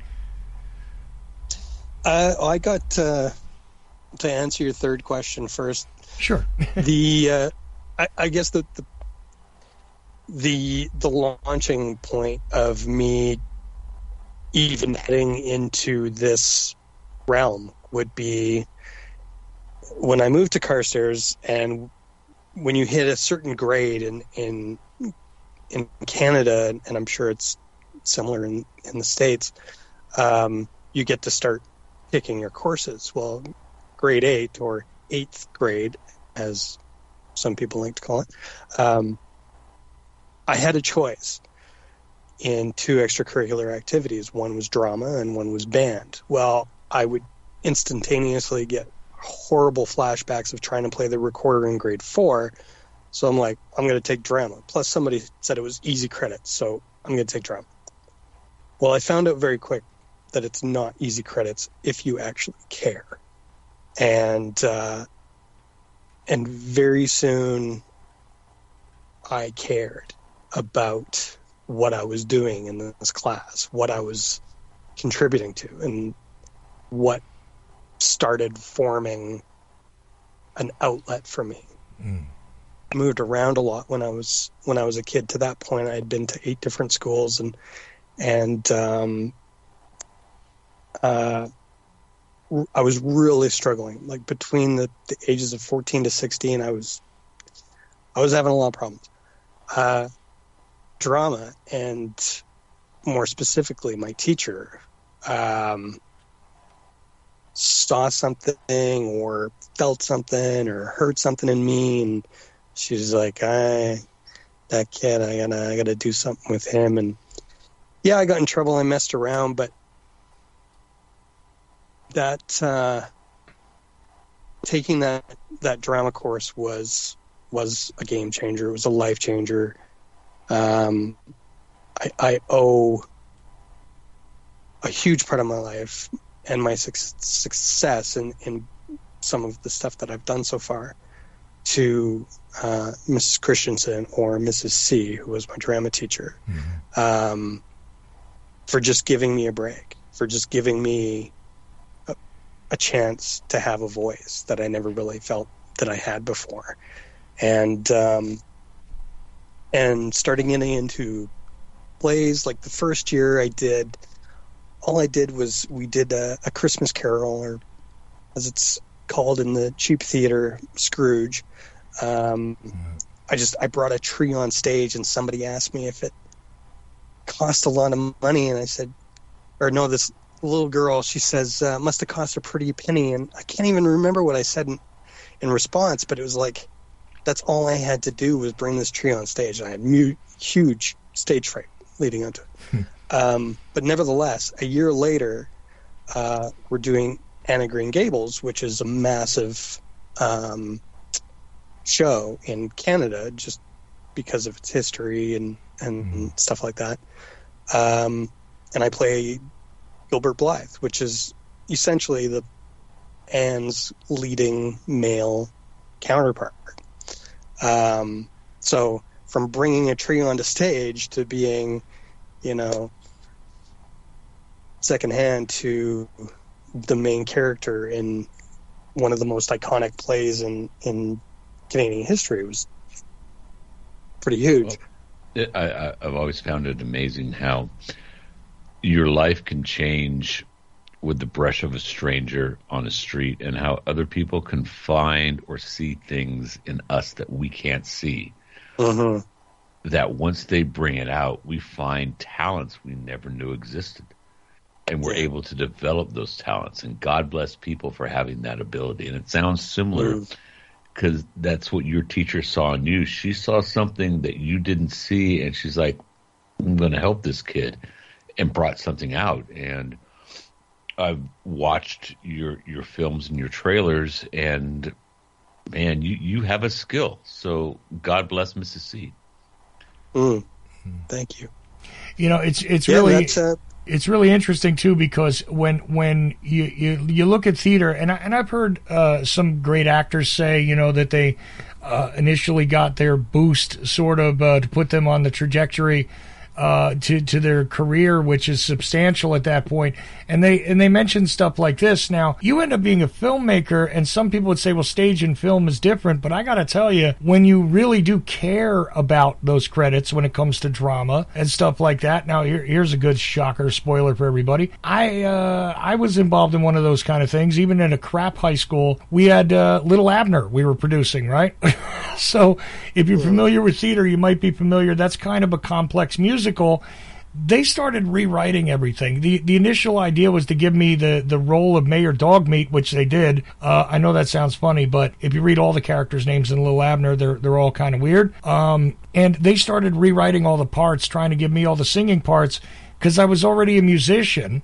Uh, I got... Uh... To answer your third question first, sure. the uh, I, I guess the, the the the launching point of me even heading into this realm would be when I moved to Carstairs, and when you hit a certain grade in in in Canada, and I'm sure it's similar in in the States, um, you get to start picking your courses. Well, grade eight or eighth grade, as some people like to call it, um, I had a choice in two extracurricular activities. One was drama and one was band. Well, I would instantaneously get horrible flashbacks of trying to play the recorder in grade four. So I'm like, I'm going to take drama. Plus somebody said it was easy credits, so I'm going to take drama. Well, I found out very quick that it's not easy credits if you actually care. And uh, and very soon I cared about what I was doing in this class, what I was contributing to, and what started forming an outlet for me. Mm. I moved around a lot when I was when I was a kid. To that point, I had been to eight different schools, and and um, uh. I was really struggling. Like between the, the ages of fourteen to sixteen, I was, I was having a lot of problems. Uh, drama, and more specifically, my teacher um, saw something or felt something or heard something in me, and she was like, "I, that kid, I gotta, I gotta do something with him." And yeah, I got in trouble. I messed around, but that uh, taking that that drama course was was a game changer. It was a life changer. Um, I, I owe a huge part of my life and my su- success in, in some of the stuff that I've done so far to uh, Missus Christensen or Missus C, who was my drama teacher, mm-hmm. um, for just giving me a break, for just giving me a chance to have a voice that I never really felt that I had before. And, um, and starting getting into plays, like the first year I did, all I did was we did a, a Christmas Carol, or as it's called in the cheap theater, Scrooge. Um, I just, I brought a tree on stage, and somebody asked me if it cost a lot of money. And I said, or no, this little girl, she says, uh, must have cost a pretty penny. And I can't even remember what I said in, in response, but it was like, that's all I had to do was bring this tree on stage. And I had mu- huge stage fright leading up to it. Um, but nevertheless, a year later, uh, we're doing Anne of Green Gables, which is a massive um, show in Canada, just because of its history and, and mm-hmm. stuff like that. Um, and I play Gilbert Blythe, which is essentially the Anne's leading male counterpart. Um, so from bringing a tree onto stage to being, you know, secondhand to the main character in one of the most iconic plays in, in Canadian history was pretty huge. Well, it, I, I've always found it amazing how your life can change with the brush of a stranger on a street, and how other people can find or see things in us that we can't see. Mm-hmm. That once they bring it out, we find talents we never knew existed. And we're able to develop those talents. And God bless people for having that ability. And it sounds similar because mm. that's what your teacher saw in you. She saw something that you didn't see, and she's like, I'm going to help this kid, and brought something out. And I've watched your your films and your trailers, and man, you, you have a skill. So God bless Missus C. Mm. Thank you. You know, it's it's yeah, really that's, uh, it's really interesting too, because when when you you, you look at theater, and I, and I've heard uh, some great actors say, you know, that they uh, initially got their boost sort of uh, to put them on the trajectory uh, to to their career, which is substantial at that point. And they and they mention stuff like this. Now, you end up being a filmmaker, and some people would say, well, stage and film is different. But I got to tell you, when you really do care about those credits when it comes to drama and stuff like that. Now, here, here's a good shocker, spoiler for everybody. I uh, I was involved in one of those kind of things. Even in a crap high school, we had uh, Little Abner we were producing, right? So if you're familiar with theater, you might be familiar. That's kind of a complex musical. They started rewriting everything. The the initial idea was to give me the, the role of Mayor Dogmeat, which they did. Uh, I know that sounds funny, but if you read all the characters' names in Little Abner, they're they're all kind of weird. Um, and they started rewriting all the parts, trying to give me all the singing parts, because I was already a musician,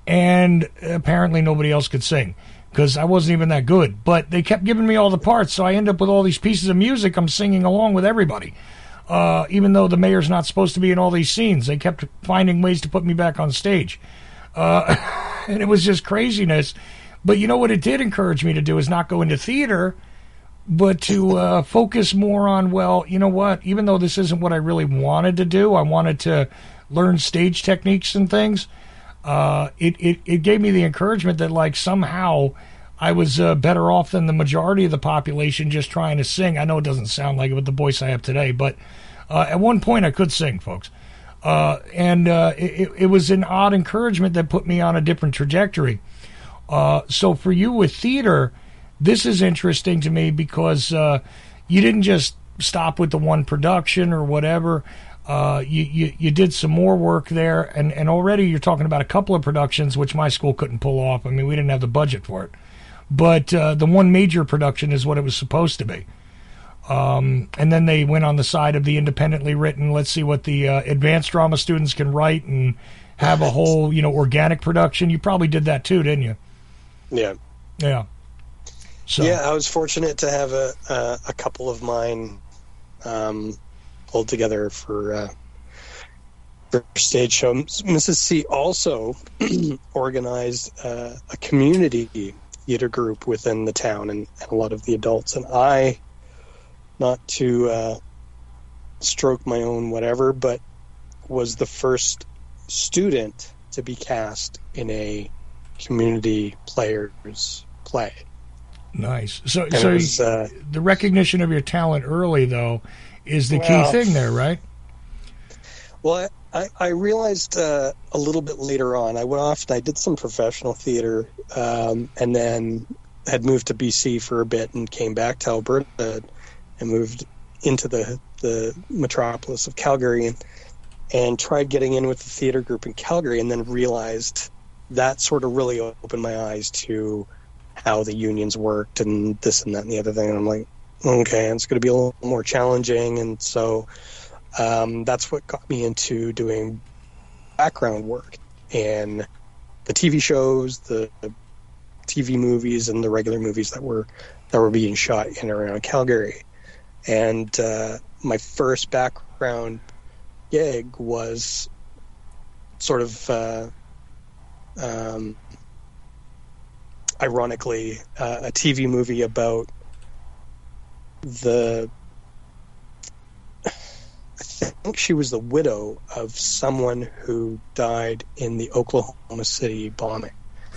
and apparently nobody else could sing, because I wasn't even that good. But they kept giving me all the parts, so I end up with all these pieces of music. I'm singing along with everybody. Uh, even though the mayor's not supposed to be in all these scenes, they kept finding ways to put me back on stage. Uh, and it was just craziness. But you know what it did encourage me to do is not go into theater, but to uh, focus more on, well, you know what, even though this isn't what I really wanted to do, I wanted to learn stage techniques and things, uh, it, it, it gave me the encouragement that, like, somehow I was uh, better off than the majority of the population just trying to sing. I know it doesn't sound like it with the voice I have today, but uh, at one point I could sing, folks. Uh, and uh, it, it was an odd encouragement that put me on a different trajectory. Uh, so for you with theater, this is interesting to me because uh, you didn't just stop with the one production or whatever. Uh, you, you, you did some more work there, and, and already you're talking about a couple of productions, which my school couldn't pull off. I mean, we didn't have the budget for it. But uh, the one major production is what it was supposed to be. Um, and then they went on the side of the independently written, let's see what the uh, advanced drama students can write and have a whole, you know, organic production. You probably did that too, didn't you? Yeah. Yeah. So. Yeah, I was fortunate to have a, a, a couple of mine um, pulled together for, uh, for stage show. Missus C also organized uh, a community theater group within the town, and, and a lot of the adults, and I, not to uh, stroke my own whatever, but was the first student to be cast in a community player's play. Nice. So, and so was, uh, the recognition of your talent early, though, is the well, key thing there, right? Well, I, I realized uh, a little bit later on. I went off and I did some professional theater, um, and then had moved to B C for a bit and came back to Alberta and moved into the the metropolis of Calgary and, and tried getting in with the theater group in Calgary, and then realized that sort of really opened my eyes to how the unions worked and this and that and the other thing. And I'm like, okay, it's going to be a little more challenging. And so um, that's what got me into doing background work in the T V shows, the T V movies, and the regular movies that were that were being shot in and around Calgary. And uh, my first background gig was sort of, uh, um, ironically, uh, a T V movie about the. I think she was the widow of someone who died in the Oklahoma City bombing.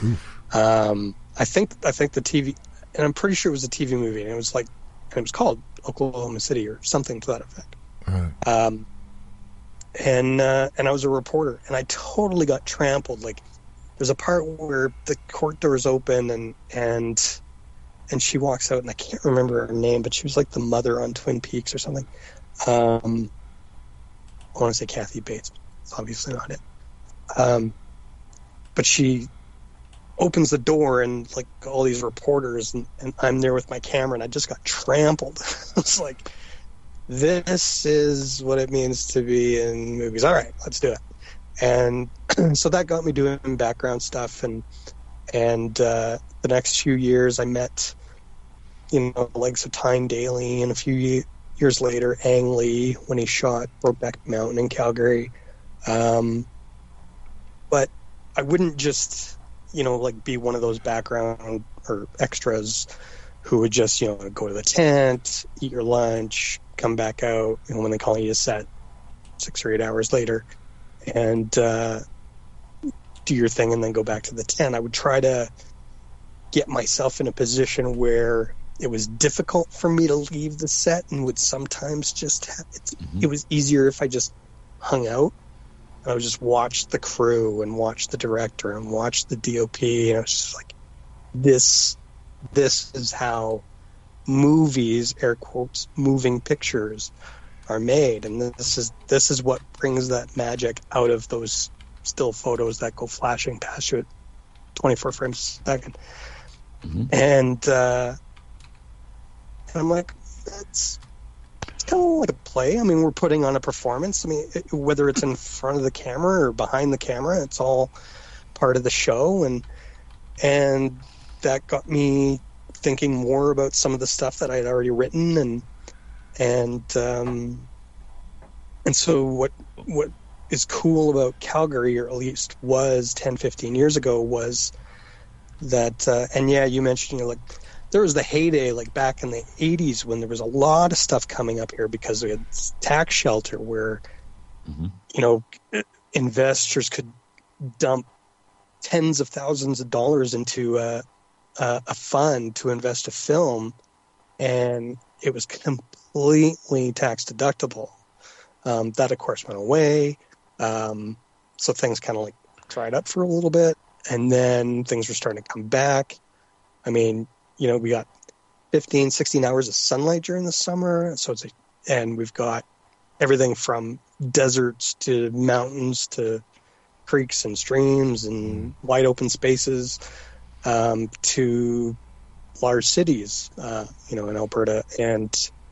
Um, I think I think the T V, and I'm pretty sure it was a T V movie, and it was like, and it was called Oklahoma City or something to that effect. Right. Um, and uh, and I was a reporter, and I totally got trampled. Like, there's a part where the court doors open, and and and she walks out, and I can't remember her name, but she was like the mother on Twin Peaks or something. Um, I want to say Kathy Bates. It's obviously not it. Um, but she opens the door, and like all these reporters, and, and I'm there with my camera, and I just got trampled. I was like, this is what it means to be in movies. All right, let's do it. And so that got me doing background stuff, and and uh, the next few years I met, you know, the likes of Tyne Daly, and a few years years later, Ang Lee, when he shot Brokeback Mountain in Calgary. Um, but I wouldn't just, you know, like be one of those background or extras who would just, you know, go to the tent, eat your lunch, come back out, you know, when they call you to set six or eight hours later, and uh, do your thing and then go back to the tent. I would try to get myself in a position where it was difficult for me to leave the set, and would sometimes just have, it's, mm-hmm. it was easier if I just hung out and I would just watch the crew and watch the director and watch the D O P, and I was just like, this this is how movies, air quotes, moving pictures are made, and this is this is what brings that magic out of those still photos that go flashing past you at twenty-four frames a second. Mm-hmm. And uh And I'm like, it's, it's kind of like a play. I mean, we're putting on a performance. I mean, it, whether it's in front of the camera or behind the camera, it's all part of the show. And and that got me thinking more about some of the stuff that I had already written. And and um, and so what what is cool about Calgary, or at least was ten, fifteen years ago, was that, uh, and yeah, you mentioned, you know, like, there was the heyday, like back in the eighties, when there was a lot of stuff coming up here because we had tax shelter where, mm-hmm. you know, investors could dump tens of thousands of dollars into a, a, a fund to invest a film, and it was completely tax deductible. Um, that, of course, went away. Um, so things kind of like dried up for a little bit, and then things were starting to come back. I mean, you know, we got fifteen, sixteen hours of sunlight during the summer. So it's a, and we've got everything from deserts to mountains to creeks and streams and wide open spaces, um, to large cities, uh, you know, in Alberta. And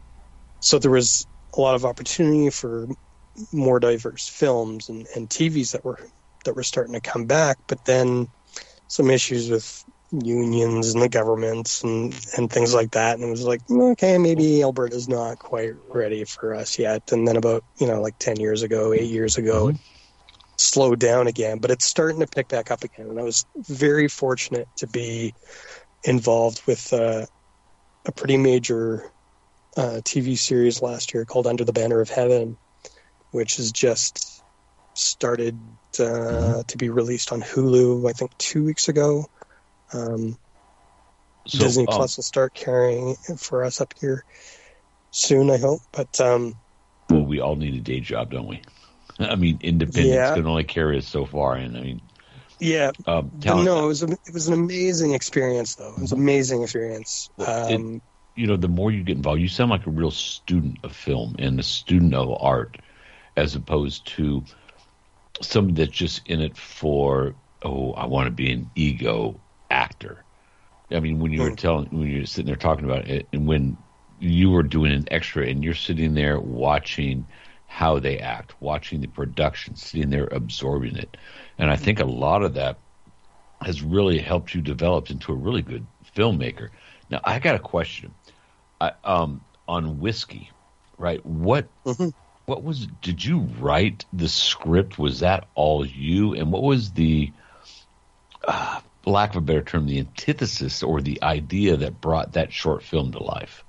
so there was a lot of opportunity for more diverse films and, and T Vs that were, that were starting to come back, but then some issues with unions and the governments and, and things like that. And it was like, okay, maybe Alberta's not quite ready for us yet. And then about, you know, like ten years ago, eight years ago, mm-hmm. it slowed down again, but it's starting to pick back up again. And I was very fortunate to be involved with uh, a pretty major uh, T V series last year called Under the Banner of Heaven, which has just started uh, mm-hmm. to be released on Hulu, I think two weeks ago. Um, so, Disney um, Plus will start carrying it for us up here soon, I hope. But um, well, we all need a day job, don't we? I mean, independence yeah. can only carry us so far. And I mean, yeah, um, no, it was a, it was an amazing experience, though. It was an amazing experience. Well, um, it, you know, the more you get involved, you sound like a real student of film and a student of art, as opposed to somebody that's just in it for, oh, I want to be an ego actor. I mean, when you were telling, when you were sitting there talking about it, and when you were doing an extra, and you're sitting there watching how they act, watching the production, sitting there absorbing it. And I think a lot of that has really helped you develop into a really good filmmaker. Now, I got a question. I, um, on Whiskey, right? What mm-hmm. what was, did you write the script? Was that all you? And what was the, uh, lack of a better term, the antithesis or the idea that brought that short film to life?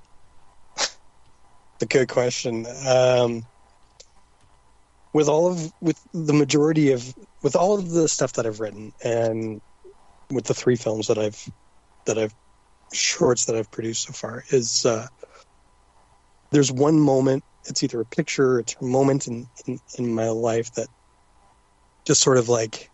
A good question. Um, with all of, with the majority of, with all of the stuff that I've written, and with the three films that I've, that I've, shorts that I've produced so far, is uh, there's one moment, it's either a picture, it's a moment in, in, in my life that just sort of like,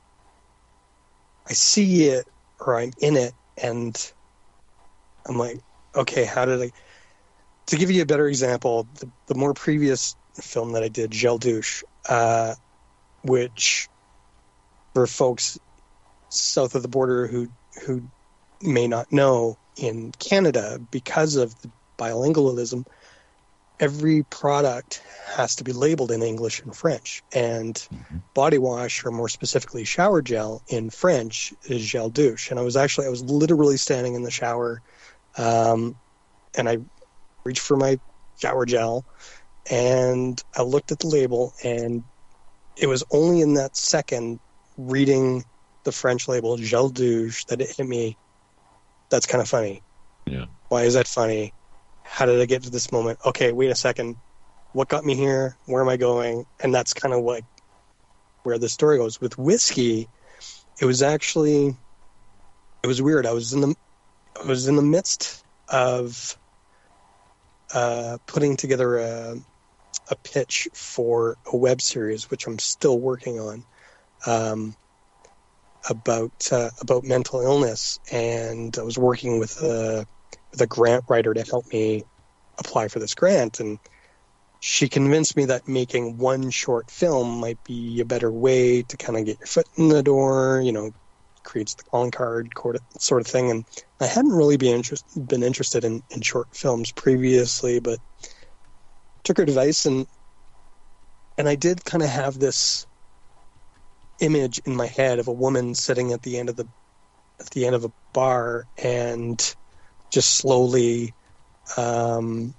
I see it or I'm in it and I'm like, okay, how did I, to give you a better example, the, the more previous film that I did, Gel Douche, uh, which for folks south of the border who, who may not know, in Canada, because of the bilingualism, every product has to be labeled in English and French. And mm-hmm. body wash, or more specifically shower gel in French, is Gel Douche. And I was actually, I was literally standing in the shower, um, and I reached for my shower gel, and I looked at the label, and it was only in that second, reading the French label, Gel Douche, that it hit me. That's kind of funny. Yeah. Why is that funny? How did I get to this moment? Okay, wait a second. What got me here? Where am I going? And that's kind of like where the story goes. With Whiskey, it was actually, it was weird. I was in the, I was in the midst of uh, putting together a, a pitch for a web series, which I'm still working on. Um, about uh, about mental illness, and I was working with a with a grant writer to help me apply for this grant, and she convinced me that making one short film might be a better way to kind of get your foot in the door, you know, creates the calling card sort of thing. And I hadn't really been interest, been interested in, in short films previously, but took her advice, and and I did kind of have this image in my head of a woman sitting at the end of the at the end of a bar and just slowly um,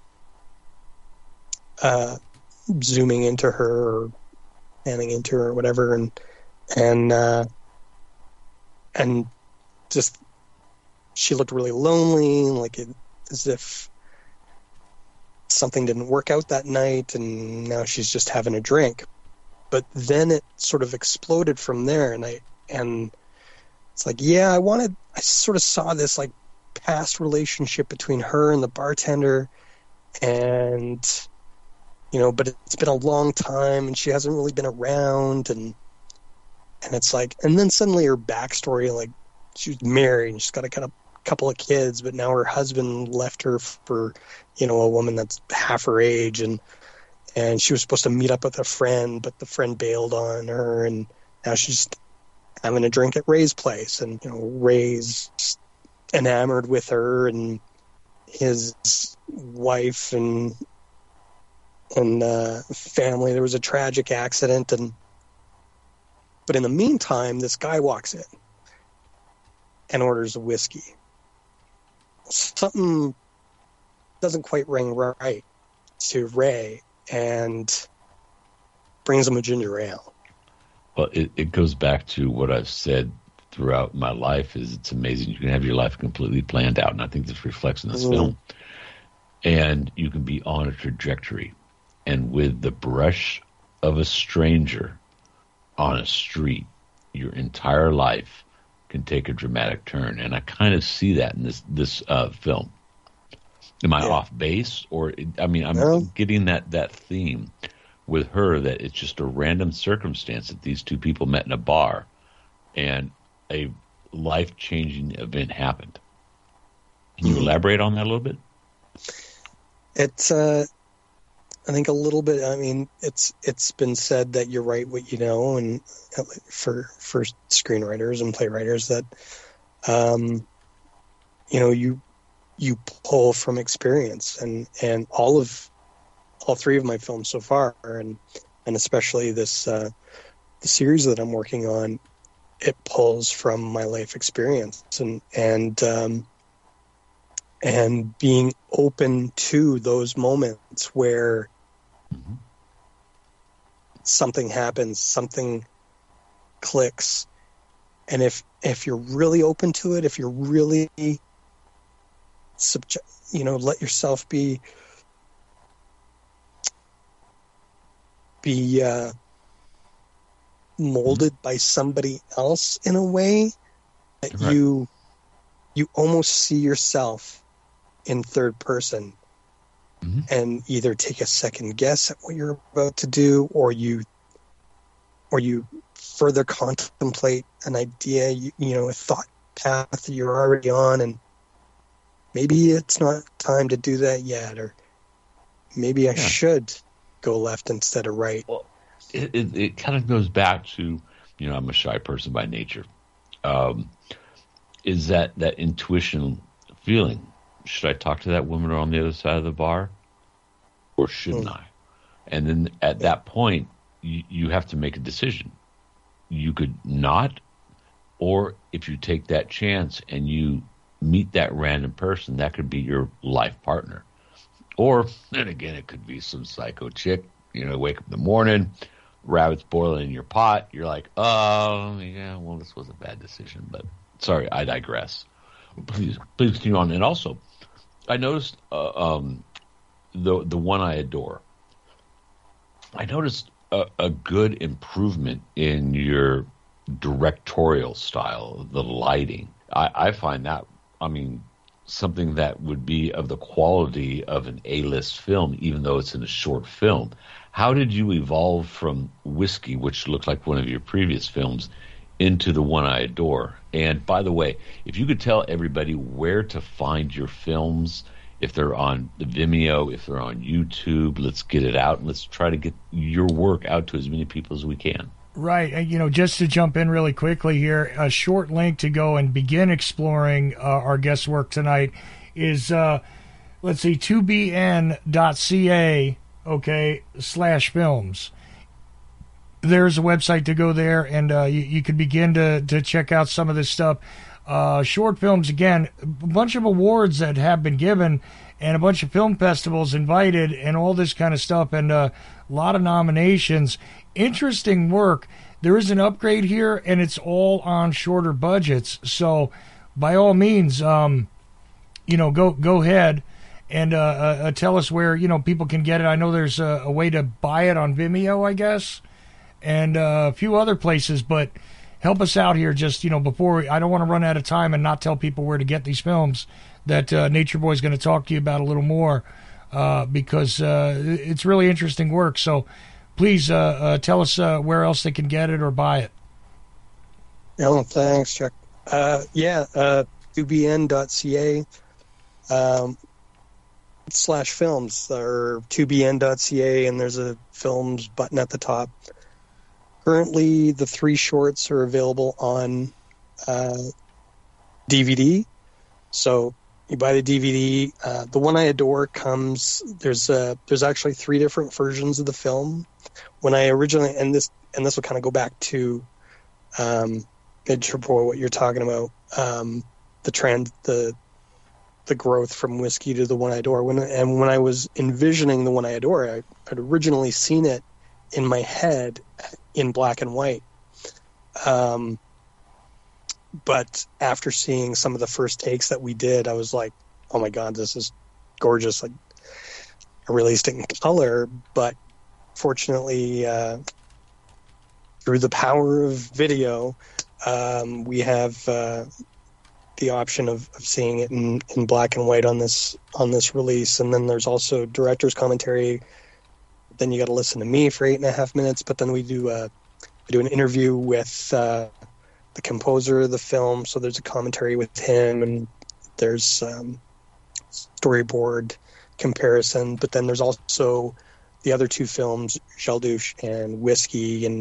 uh, zooming into her or panning into her or whatever, and and uh, and just she looked really lonely, like it, as if something didn't work out that night, and now she's just having a drink. But then it sort of exploded from there, and I and it's like, yeah, I wanted. I sort of saw this like past relationship between her and the bartender, and you know, but it's been a long time, and she hasn't really been around, and and it's like, and then suddenly her backstory, like she was married, and she's got a kind of couple of kids, but now her husband left her for, you know, a woman that's half her age, and. And she was supposed to meet up with a friend, but the friend bailed on her, and now she's having a drink at Ray's place. And, you know, Ray's enamored with her, and his wife and and uh, family. There was a tragic accident, and but in the meantime, this guy walks in and orders a whiskey. Something doesn't quite ring right to Ray, and brings him a ginger ale. Well, it, it goes back to what I've said throughout my life, is it's amazing. You can have your life completely planned out, and I think this reflects in this mm. film. And you can be on a trajectory, and with the brush of a stranger on a street, your entire life can take a dramatic turn. And I kind of see that in this this uh, film. Am I yeah. off base? Or, I mean, I'm no. getting that, that theme with her, that it's just a random circumstance that these two people met in a bar and a life-changing event happened. Can you mm-hmm. elaborate on that a little bit? It's, uh, I think a little bit, I mean, it's it's been said that you write what you know, and for, for screenwriters and playwriters that, um, you know, you, you pull from experience, and, and all of all three of my films so far, and and especially this uh, the series that I'm working on, it pulls from my life experience and and um, and being open to those moments where Mm-hmm. something happens, something clicks, and if if you're really open to it, if you're really subject, you know, let yourself be be uh, molded by somebody else in a way that Right. you you almost see yourself in third person. Mm-hmm. And either take a second guess at what you're about to do, or you, or you further contemplate an idea, you, you know, a thought path that you're already on, and maybe it's not time to do that yet, or maybe I Yeah. should go left instead of right. Well, it, it, it kind of goes back to, you know, I'm a shy person by nature. Um, is that that intuition feeling? Should I talk to that woman on the other side of the bar, or shouldn't Mm. I? And then at that point, you, you have to make a decision. You could not, or if you take that chance and you meet that random person, that could be your life partner. Or, then again, it could be some psycho chick. You know, wake up in the morning, rabbits boiling in your pot. You're like, oh, yeah, well, this was a bad decision. But sorry, I digress. Please, please continue on. And also, I noticed uh, um, the the one I adore. I noticed a, a good improvement in your directorial style, the lighting. I, I find that, I mean, something that would be of the quality of an A-list film, even though it's in a short film. How did you evolve from Whiskey, which looked like one of your previous films, into The One I Adore? And by the way, if you could tell everybody where to find your films, if they're on the Vimeo, if they're on YouTube, let's get it out and let's try to get your work out to as many people as we can. Right. And, you know, just to jump in really quickly here, a short link to go and begin exploring uh, our guest work tonight is, uh, let's see, two b n dot c a, okay, slash films. There's a website to go there, and uh, you, you can begin to, to check out some of this stuff. Uh, short films, again, a bunch of awards that have been given, and a bunch of film festivals invited, and all this kind of stuff, and uh, a lot of nominations. Interesting work. There is an upgrade here, and it's all on shorter budgets. So, by all means, um, you know, go go ahead and uh, uh, tell us where, you know, people can get it. I know there's a, a way to buy it on Vimeo, I guess, and uh, a few other places, but help us out here just, you know, before we, I don't want to run out of time and not tell people where to get these films that uh, Nature Boy is going to talk to you about a little more uh, because uh, it's really interesting work. So please uh, uh, tell us uh, where else they can get it or buy it. Oh, thanks, Chuck. Uh, yeah, uh, two b n dot c a um, slash films, or two b n dot c a, and there's a films button at the top. Currently, the three shorts are available on uh, D V D. So you buy the D V D. Uh, the One I Adore comes. There's uh, there's actually three different versions of the film. When I originally, and this and this will kind of go back to um, Nature Boy, what you're talking about, um, the trend, the the growth from Whiskey to The One I Adore. When and when I was envisioning The One I Adore, I had originally seen it in my head in black and white. Um, but after seeing some of the first takes that we did, I was like, oh my God, this is gorgeous. Like, I released it in color, but fortunately, uh, through the power of video, um, we have uh, the option of, of seeing it in, in black and white on this on this release. And then there's also director's commentary. Then you got to listen to me for eight and a half minutes. But then we do a, we do an interview with uh, the composer of the film. So there's a commentary with him, and there's um, storyboard comparison. But then there's also the other two films, Jalduche and Whiskey, and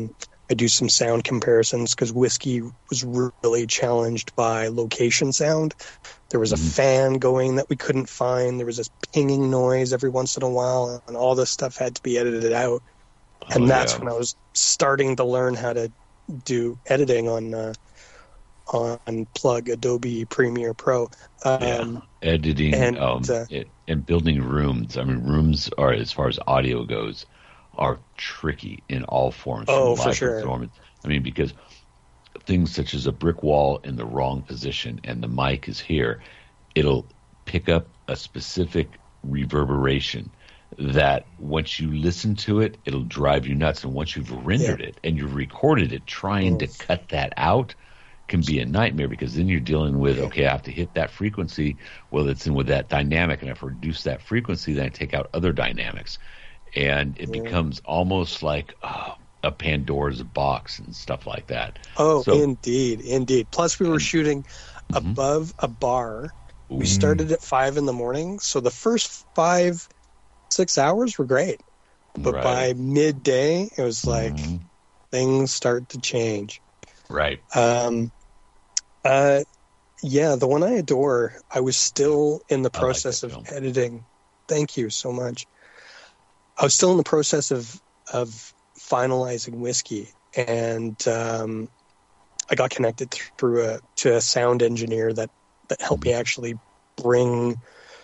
I do some sound comparisons because Whiskey was really challenged by location sound. There was a Mhm. fan going that we couldn't find. There was this pinging noise every once in a while, and all this stuff had to be edited out. And Oh, that's yeah. when I was starting to learn how to do editing on uh, on Plug Adobe Premiere Pro. Um, Yeah. Editing and, um, uh, it, and building rooms. I mean, rooms are, as far as audio goes, are tricky in all forms. Oh, from for live sure. performance. I mean, because things such as a brick wall in the wrong position and the mic is here, it'll pick up a specific reverberation that once you listen to it, it'll drive you nuts. And once you've rendered Yeah. it and you've recorded it, trying to cut that out can be a nightmare, because then you're dealing with, okay, I have to hit that frequency. Well, it's in with that dynamic, and if I reduce that frequency, then I take out other dynamics. And it Yeah. becomes almost like uh, a Pandora's box and stuff like that. Oh, So- indeed, indeed. Plus, we were shooting above a bar. We started at five in the morning, so the first five, six hours were great. But Right. by midday, it was like Mhm. things start to change. Right. Um, uh, yeah, the one I adore, I was still in the I like process that of film. editing. Thank you so much. I was still in the process of of finalizing Whiskey, and um, I got connected through a to a sound engineer that that helped me actually bring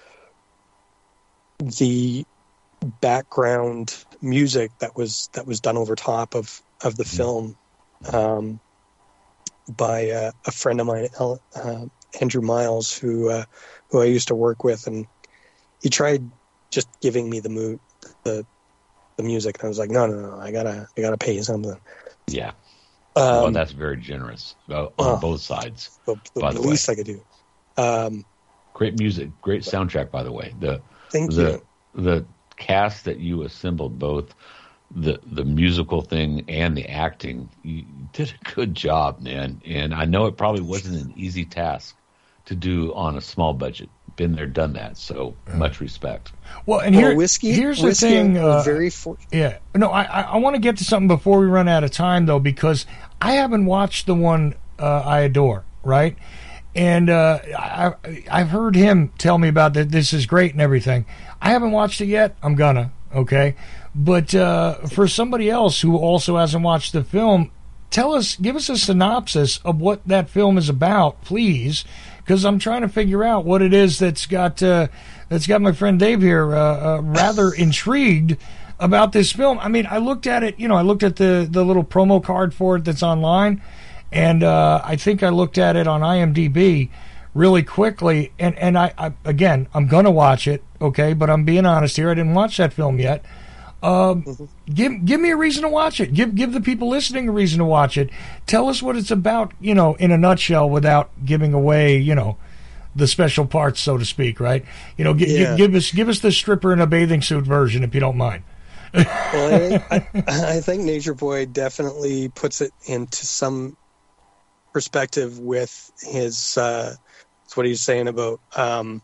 the background music that was that was done over top of of the film um, by uh, a friend of mine, El- uh, Andrew Miles, who uh, who I used to work with, and he tried just giving me the mood, the the music, and I was like, no, no, no, I gotta I gotta pay you something. Yeah. Um, well, that's very generous uh, on oh. both sides. the, the by the way. least I could do. Um, Great music, great soundtrack, by the way. The Thank the you. the cast that you assembled, both the the musical thing and the acting, you did a good job, man. And I know it probably wasn't an easy task to do on a small budget. Been there, done that. So much respect. Well, and Well, here, whiskey, here's the whiskey, thing. I'm Uh, very for- yeah, no, I, I, I want to get to something before we run out of time, though, because I haven't watched the one uh, I adore, right? And uh, I, I've heard him tell me about that. This is great and everything. I haven't watched it yet. I'm gonna, okay? But uh, for somebody else who also hasn't watched the film, tell us, give us a synopsis of what that film is about, please, because I'm trying to figure out what it is that's got uh, that's got my friend Dave here uh, uh, rather intrigued about this film. I mean, I looked at it, you know, I looked at the the little promo card for it that's online, and uh, I think I looked at it on IMDb really quickly, and and I, I again, I'm gonna watch it, okay, but I'm being honest here, I didn't watch that film yet. Um, give give me a reason to watch it. Give give the people listening a reason to watch it. Tell us what it's about, you know, in a nutshell, without giving away, you know, the special parts, so to speak. Right? You know, gi- Yeah. give, give us give us the stripper in a bathing suit version, if you don't mind. Well, I, I, I think Nature Boy definitely puts it into some perspective with his. Uh, it's what he's saying about. Um,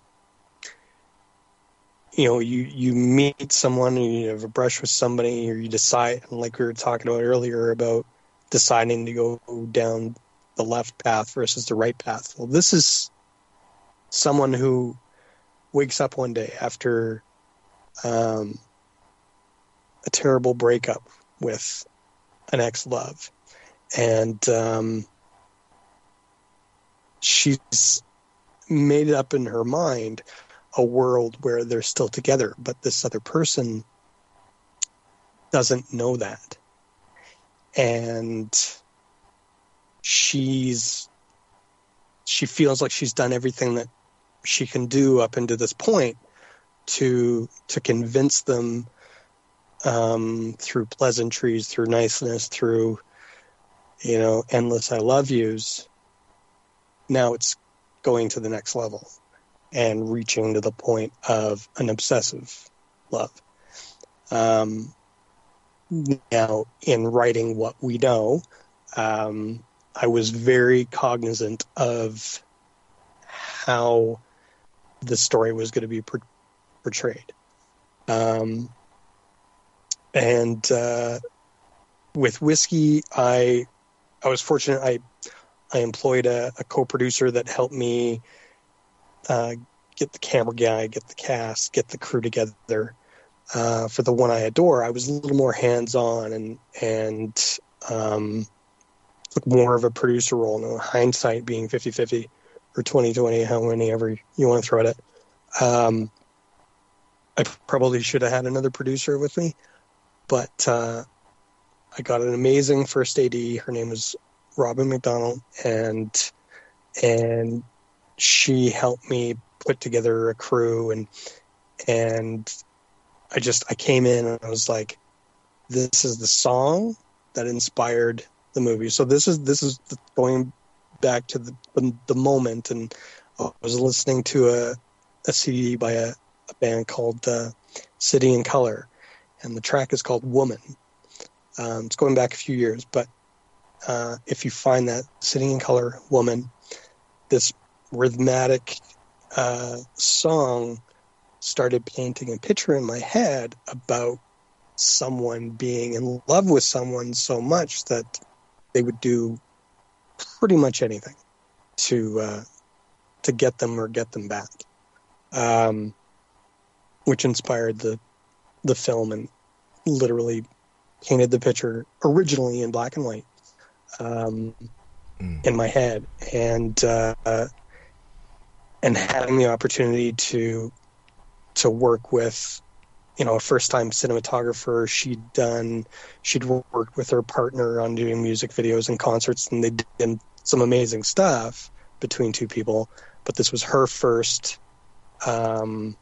you know, you, you meet someone, and you have a brush with somebody, or you decide, like we were talking about earlier, about deciding to go down the left path versus the right path. Well, this is someone who wakes up one day after um, a terrible breakup with an ex-love, and um, she's made it up in her mind a world where they're still together, but this other person doesn't know that. And she's she feels like she's done everything that she can do up until this point to to convince them um, through pleasantries, through niceness, through, you know, endless I love yous. Now it's going to the next level and reaching to the point of an obsessive love. Um, now, in writing What We Know, um, I was very cognizant of how the story was going to be per- portrayed. Um, and uh, with Whiskey, I I was fortunate. I I employed a, a co-producer that helped me uh, get the camera guy, get the cast, get the crew together. Uh, for The One I Adore, I was a little more hands-on and and um, took more of a producer role. No, hindsight being fifty-fifty or twenty twenty, how many ever you want to throw at it. Um, I probably should have had another producer with me, but uh, I got an amazing first A D. Her name was Robin McDonald, and and she helped me put together a crew, and and I just I came in and I was like, this is the song that inspired the movie. So this is this is the, going back to the the moment, and I was listening to a, a C D by a, a band called uh, City in Color, and the track is called Woman. Um, it's going back a few years, but uh, if you find that City in Color, Woman, this rhythmic uh, song started painting a picture in my head about someone being in love with someone so much that they would do pretty much anything to uh, to get them or get them back, um, which inspired the the film and literally painted the picture originally in black and white um, mm. in my head, and uh, and having the opportunity to to work with, you know, a first-time cinematographer. She'd done, she'd worked with her partner on doing music videos and concerts, and they did some amazing stuff between two people. But this was her first um,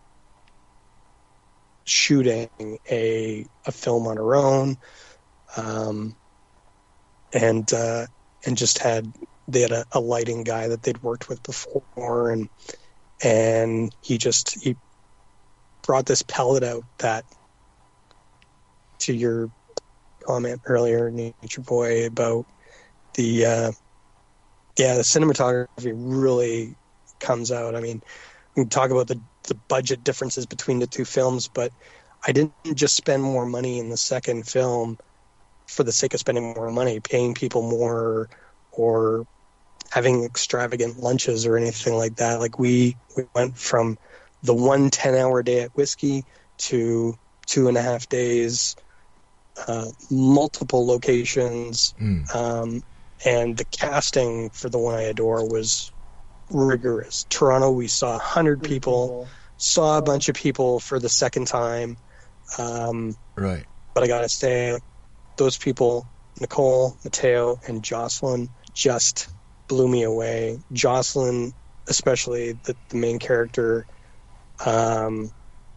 shooting a a film on her own, um, and uh, and just had they had a, a lighting guy that they'd worked with before, and and he just he. brought this palette out that, to your comment earlier, Nature Boy, about the uh, yeah the cinematography really comes out. I mean, we can talk about the the budget differences between the two films, but I didn't just spend more money in the second film for the sake of spending more money, paying people more, or having extravagant lunches or anything like that. Like we we went from the one ten-hour day at Whiskey to two and a half days, uh, multiple locations, mm. um, and the casting for The One I Adore was rigorous. Toronto, we saw one hundred people, saw a bunch of people for the second time. Um, right. But I got to say, those people, Nicole, Mateo, and Jocelyn, just blew me away. Jocelyn, especially the, the main character, Um,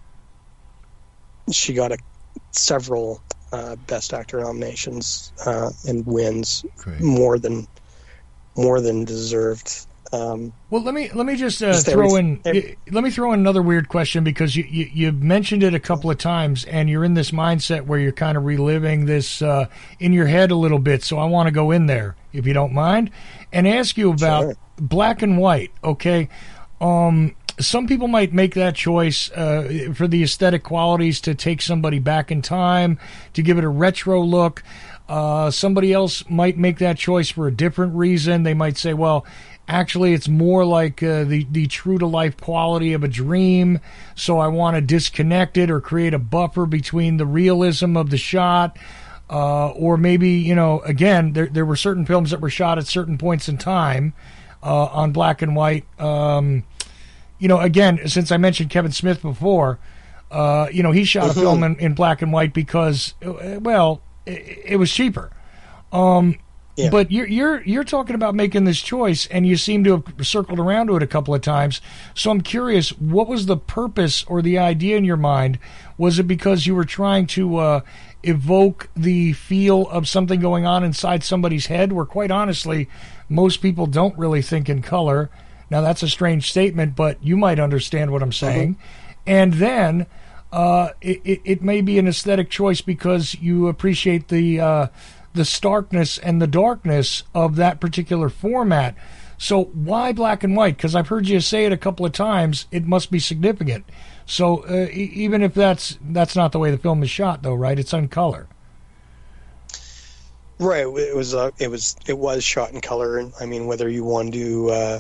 she got a, several uh, Best Actor nominations uh, and wins. Great. more than more than deserved. Um, well, let me let me just, uh, just throw in every, let me throw in another weird question, because you, you you mentioned it a couple of times, and you're in this mindset where you're kind of reliving this uh, in your head a little bit. So I want to go in there, if you don't mind, and ask you about sure. black and white. Okay. Um, Some people might make that choice uh, for the aesthetic qualities, to take somebody back in time, to give it a retro look. Uh, somebody else might make that choice for a different reason. They might say, well, actually, it's more like uh, the, the true-to-life quality of a dream, so I want to disconnect it or create a buffer between the realism of the shot. Uh, or maybe, you know, again, there, there were certain films that were shot at certain points in time uh, on black and white. Um You know, again, since I mentioned Kevin Smith before, uh, you know, he shot mm-hmm. a film in, in black and white because, well, it, it was cheaper. Um, yeah. But you're you're you're talking about making this choice, and you seem to have circled around to it a couple of times. So I'm curious, what was the purpose or the idea in your mind? Was it because you were trying to uh, evoke the feel of something going on inside somebody's head, where, quite honestly, most people don't really think in color? Now, that's a strange statement, but you might understand what I'm saying. Mm-hmm. And then uh, it, it, it may be an aesthetic choice because you appreciate the uh, the starkness and the darkness of that particular format. So why black and white? Because I've heard you say it a couple of times. It must be significant. So uh, e- even if that's that's not the way the film is shot, though, right? It's on color. Right. It was uh, it was it was shot in color, and I mean whether you want to uh,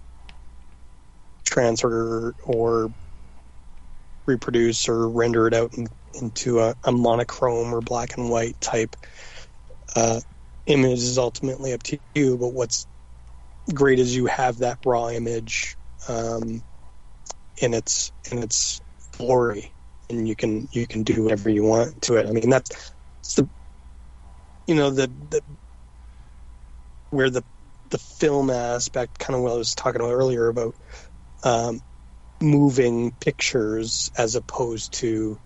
transfer or reproduce or render it out in, into a, a monochrome or black and white type uh, image is ultimately up to you. But what's great is you have that raw image um, in its in its glory, and you can you can do whatever you want to it. I mean that's, that's the you know the, the where the the film aspect, kind of what I was talking about earlier about um, moving pictures as opposed to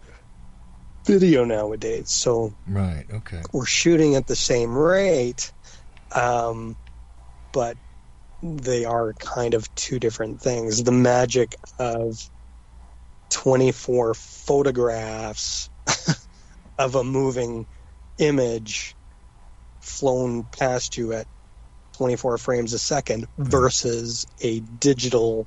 video nowadays. So right, okay, we're shooting at the same rate, um, but they are kind of two different things. The magic of twenty-four photographs of a moving image flown past you at twenty-four frames a second versus a digital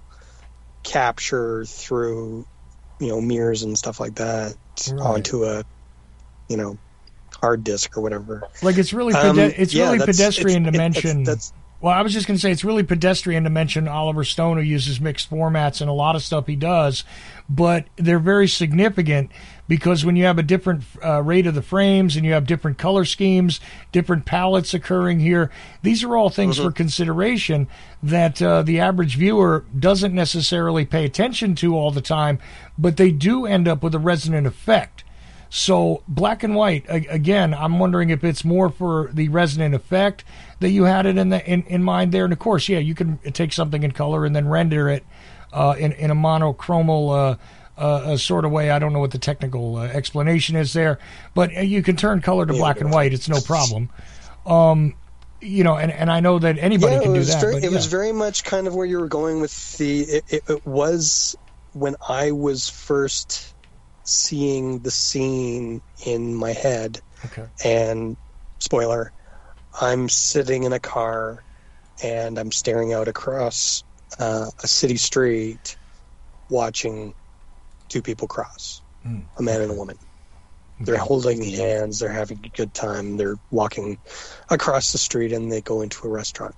capture through, you know, mirrors and stuff like that right. onto a, you know, hard disk or whatever. Like it's really um, pede- it's yeah, really that's, pedestrian it's, to it, mention. That's, that's, well, I was just going to say it's really pedestrian to mention Oliver Stone, who uses mixed formats and a lot of stuff he does, but they're very significant because when you have a different uh, rate of the frames and you have different color schemes, different palettes occurring here, these are all things mm-hmm. for consideration that uh, the average viewer doesn't necessarily pay attention to all the time, but they do end up with a resonant effect. So black and white, again, I'm wondering if it's more for the resonant effect that you had it in the in, in mind there. And of course, yeah, you can take something in color and then render it uh, in in a monochromal uh, uh, sort of way. I don't know what the technical uh, explanation is there, but you can turn color to black and white. It's no problem. Um, you know, and, and I know that anybody yeah, can do that. Very, it yeah. was very much kind of where you were going with the. It, it, it was when I was first seeing the scene in my head. Okay. And spoiler, I'm sitting in a car and I'm staring out across uh, a city street watching two people cross, mm. a man and a woman. Okay. They're holding hands, they're having a good time, they're walking across the street and they go into a restaurant.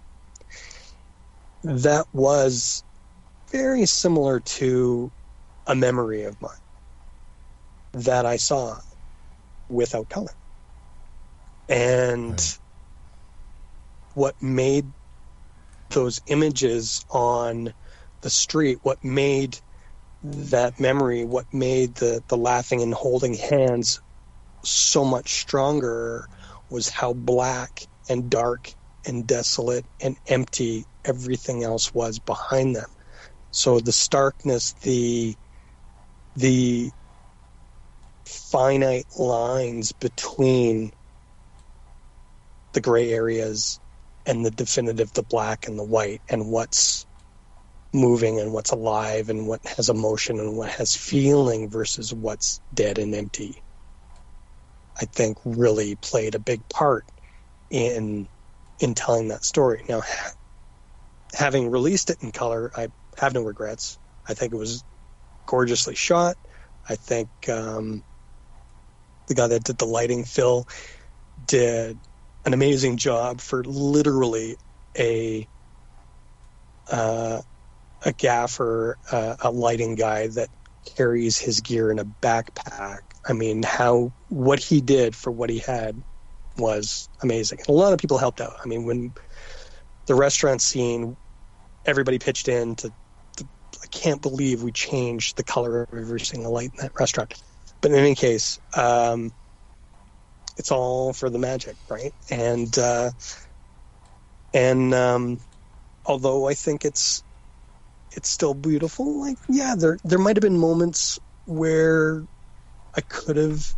That was very similar to a memory of mine that I saw without color. And right. what made those images on the street, what made that memory, what made the, the laughing and holding hands so much stronger was how black and dark and desolate and empty everything else was behind them. So the starkness, the the finite lines between the gray areas and the definitive, the black and the white, and what's moving and what's alive and what has emotion and what has feeling versus what's dead and empty, I think really played a big part in in telling that story. Now, ha- having released it in color, I have no regrets. I think it was gorgeously shot. I think um, the guy that did the lighting, Phil, did an amazing job for literally a uh, a gaffer, uh, a lighting guy that carries his gear in a backpack. I mean, how what he did for what he had was amazing. And a lot of people helped out. I mean, when the restaurant scene, everybody pitched in to, to I can't believe we changed the color of every single light in that restaurant. But in any case, um, it's all for the magic, right? And uh, and um, although I think it's it's still beautiful, like yeah, there there might have been moments where I could have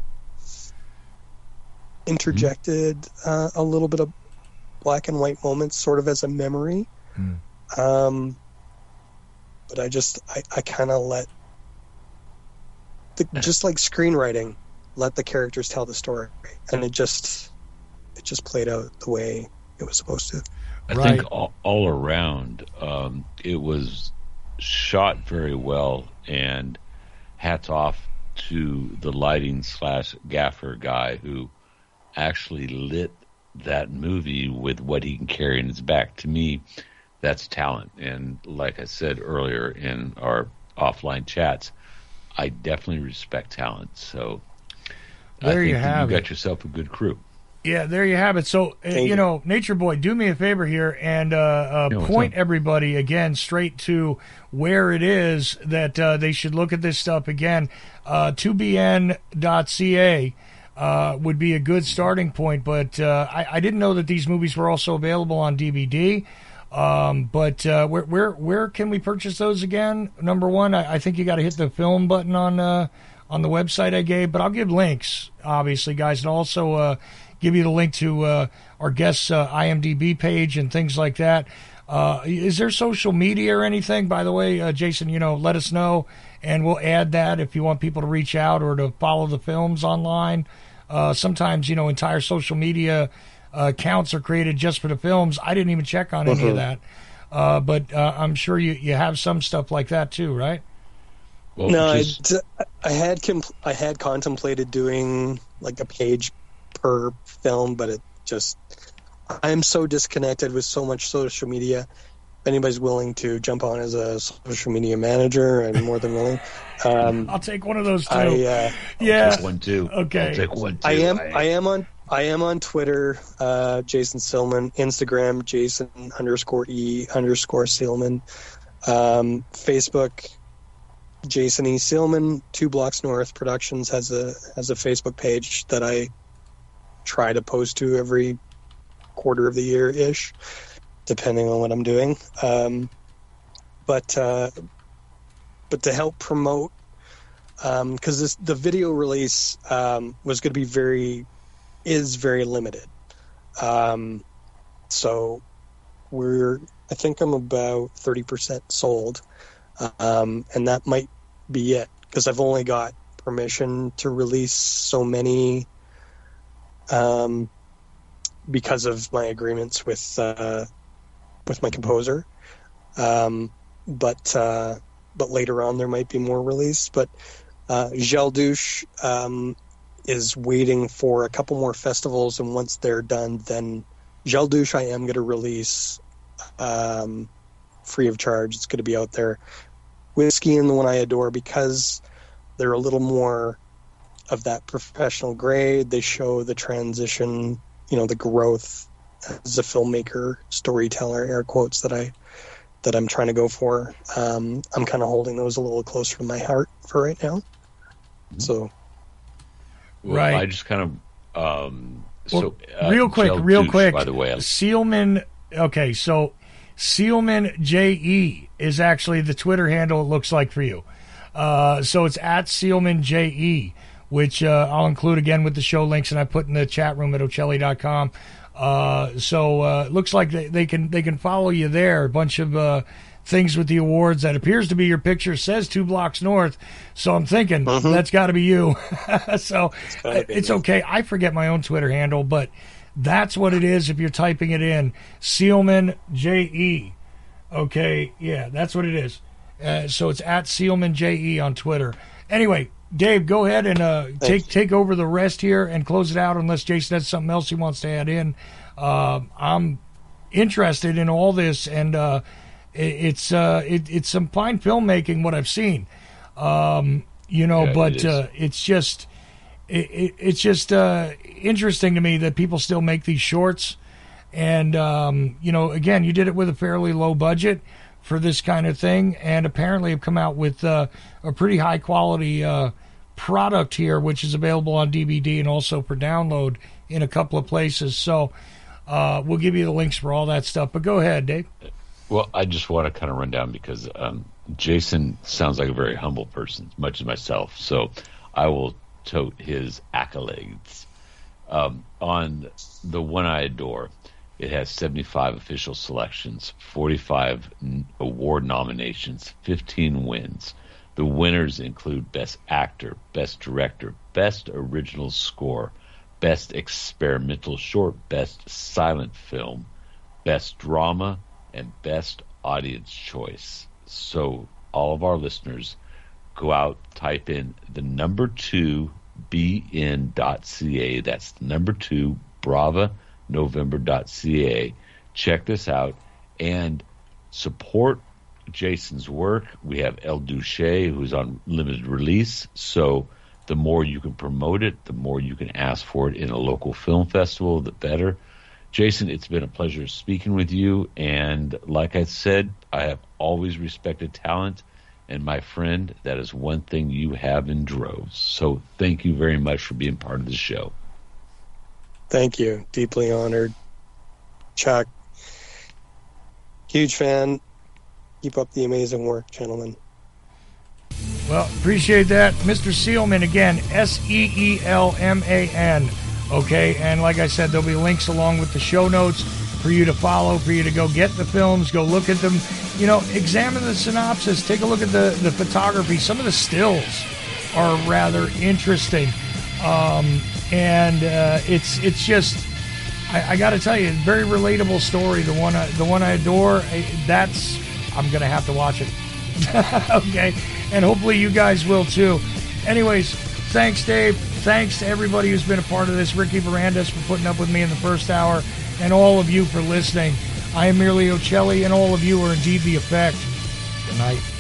interjected uh, a little bit of black and white moments, sort of as a memory. Mm. Um, but I just I, I kind of let the, just like screenwriting, let the characters tell the story, and it just it just played out the way it was supposed to. I right. think all, all around um, it was shot very well, and hats off to the lighting slash gaffer guy who actually lit that movie with what he can carry in his back. To me, that's talent. And like I said earlier in our offline chats, I definitely respect talent. So there I think you that have you it. got yourself a good crew. Yeah, there you have it. So, uh, you know, Nature Boy, do me a favor here and uh, uh, Yeah, what's point up? everybody again straight to where it is that uh, they should look at this stuff again. Uh, two B N dot C A uh, would be a good starting point, but uh, I, I didn't know that these movies were also available on D V D. Um, but uh, where where where can we purchase those again? Number one, I, I think you got to hit the film button on uh, on the website I gave, but I'll give links, obviously, guys, and also uh, give you the link to uh, our guest's uh, I M D B page and things like that. Uh, is there social media or anything? By the way, uh, Jason, you know, let us know, and we'll add that if you want people to reach out or to follow the films online. Uh, sometimes, you know, entire social media uh, accounts are created just for the films. I didn't even check on any Mhm. of that, uh, but uh, I'm sure you, you have some stuff like that too, right? Well, no, just- I, I had com- I had contemplated doing like a page per film, but it just I'm so disconnected with so much social media. If anybody's willing to jump on as a social media manager, I'm more than willing. Um, I'll take one of those too. I, uh, yeah, Take one too. Okay. I'll take one too. I am I am on I am on Twitter, uh, Jason Silman, Instagram, Jason underscore E underscore Silman, um, Facebook, Jason E. Silman, Two Blocks North Productions has a has a Facebook page that I try to post to every quarter of the year ish, depending on what I'm doing. Um, but uh, but to help promote, because this the video release um, was going to be very is very limited. Um, so we're I think I'm about thirty percent sold, um, and that might be it because I've only got permission to release so many. Um, because of my agreements with uh, with my composer, um, but uh, but later on there might be more release. But uh, Gel Douche um, is waiting for a couple more festivals, and once they're done, then Gel Douche I am going to release um, free of charge. It's going to be out there. Whiskey and the One I Adore, because they're a little more of that professional grade. They show the transition, you know, the growth as a filmmaker, storyteller, air quotes that I that I'm trying to go for. Um, I'm kind of holding those a little closer to my heart for right now. So, Well, Right. I just kind of um, Well, so uh, real quick, Gel real Douche, quick. By the way, I- Sealman. Okay, so Sealman J E is actually the Twitter handle. It looks like for you. Uh, so it's at Sealman J E, which uh, I'll include again with the show links, and I put in the chat room at Ocelli dot com. Uh, so uh, it looks like they, they can they can follow you there. A bunch of uh, things with the awards. That appears to be your picture. Says Two Blocks North. So I'm thinking Mhm. that's got to be you. So gotta be it's me. okay. I forget my own Twitter handle, but that's what it is if you're typing it in. Sealman J E. Okay, yeah, that's what it is. Uh, so it's at Sealman J E on Twitter. Anyway, Dave, go ahead and uh, take you. take over the rest here and close it out unless Jason has something else he wants to add in. Uh, I'm interested in all this, and uh, it, it's uh, it, it's some fine filmmaking, what I've seen. Um, you know, Yeah, it but is. uh, it's just it, it, it's just uh, interesting to me that people still make these shorts. And, um, you know, again, you did it with a fairly low budget for this kind of thing, and apparently have come out with uh, a pretty high quality uh, product here, which is available on D V D and also for download in a couple of places. So uh, we'll give you the links for all that stuff. But go ahead, Dave. Well, I just want to kind of run down because um, Jason sounds like a very humble person, much as myself. So I will tote his accolades. Um, on The One I Adore, it has seventy-five official selections, forty-five n- award nominations, fifteen wins. The winners include Best Actor, Best Director, Best Original Score, Best Experimental Short, Best Silent Film, Best Drama, and Best Audience Choice. So all of our listeners, go out, type in the number two B N dot C A. That's the number two Brava november dot c a. Check this out and support Jason's work. We have El Duche, who's on limited release, so the more you can promote it, the more you can ask for it in a local film festival, the better. Jason, it's been a pleasure speaking with you, and like I said, I have always respected talent, and my friend, that is one thing you have in droves. So thank you very much for being part of the show. Thank you. Deeply honored. Chuck, huge fan. Keep up the amazing work, gentlemen. Well, appreciate that. Mister Seelman, again, S E E L M A N. Okay, and like I said, there'll be links along with the show notes for you to follow, for you to go get the films, go look at them. You know, examine the synopsis, take a look at the, the photography. Some of the stills are rather interesting. Um, and uh, it's it's just, I, I got to tell you, very relatable story. The one I, the one I adore, that's, I'm going to have to watch it. Okay, and hopefully you guys will too. Anyways, thanks, Dave. Thanks to everybody who's been a part of this. Ricky Varandas for putting up with me in the first hour, and all of you for listening. I am Merely Ocelli, and all of you are indeed the effect. Good night.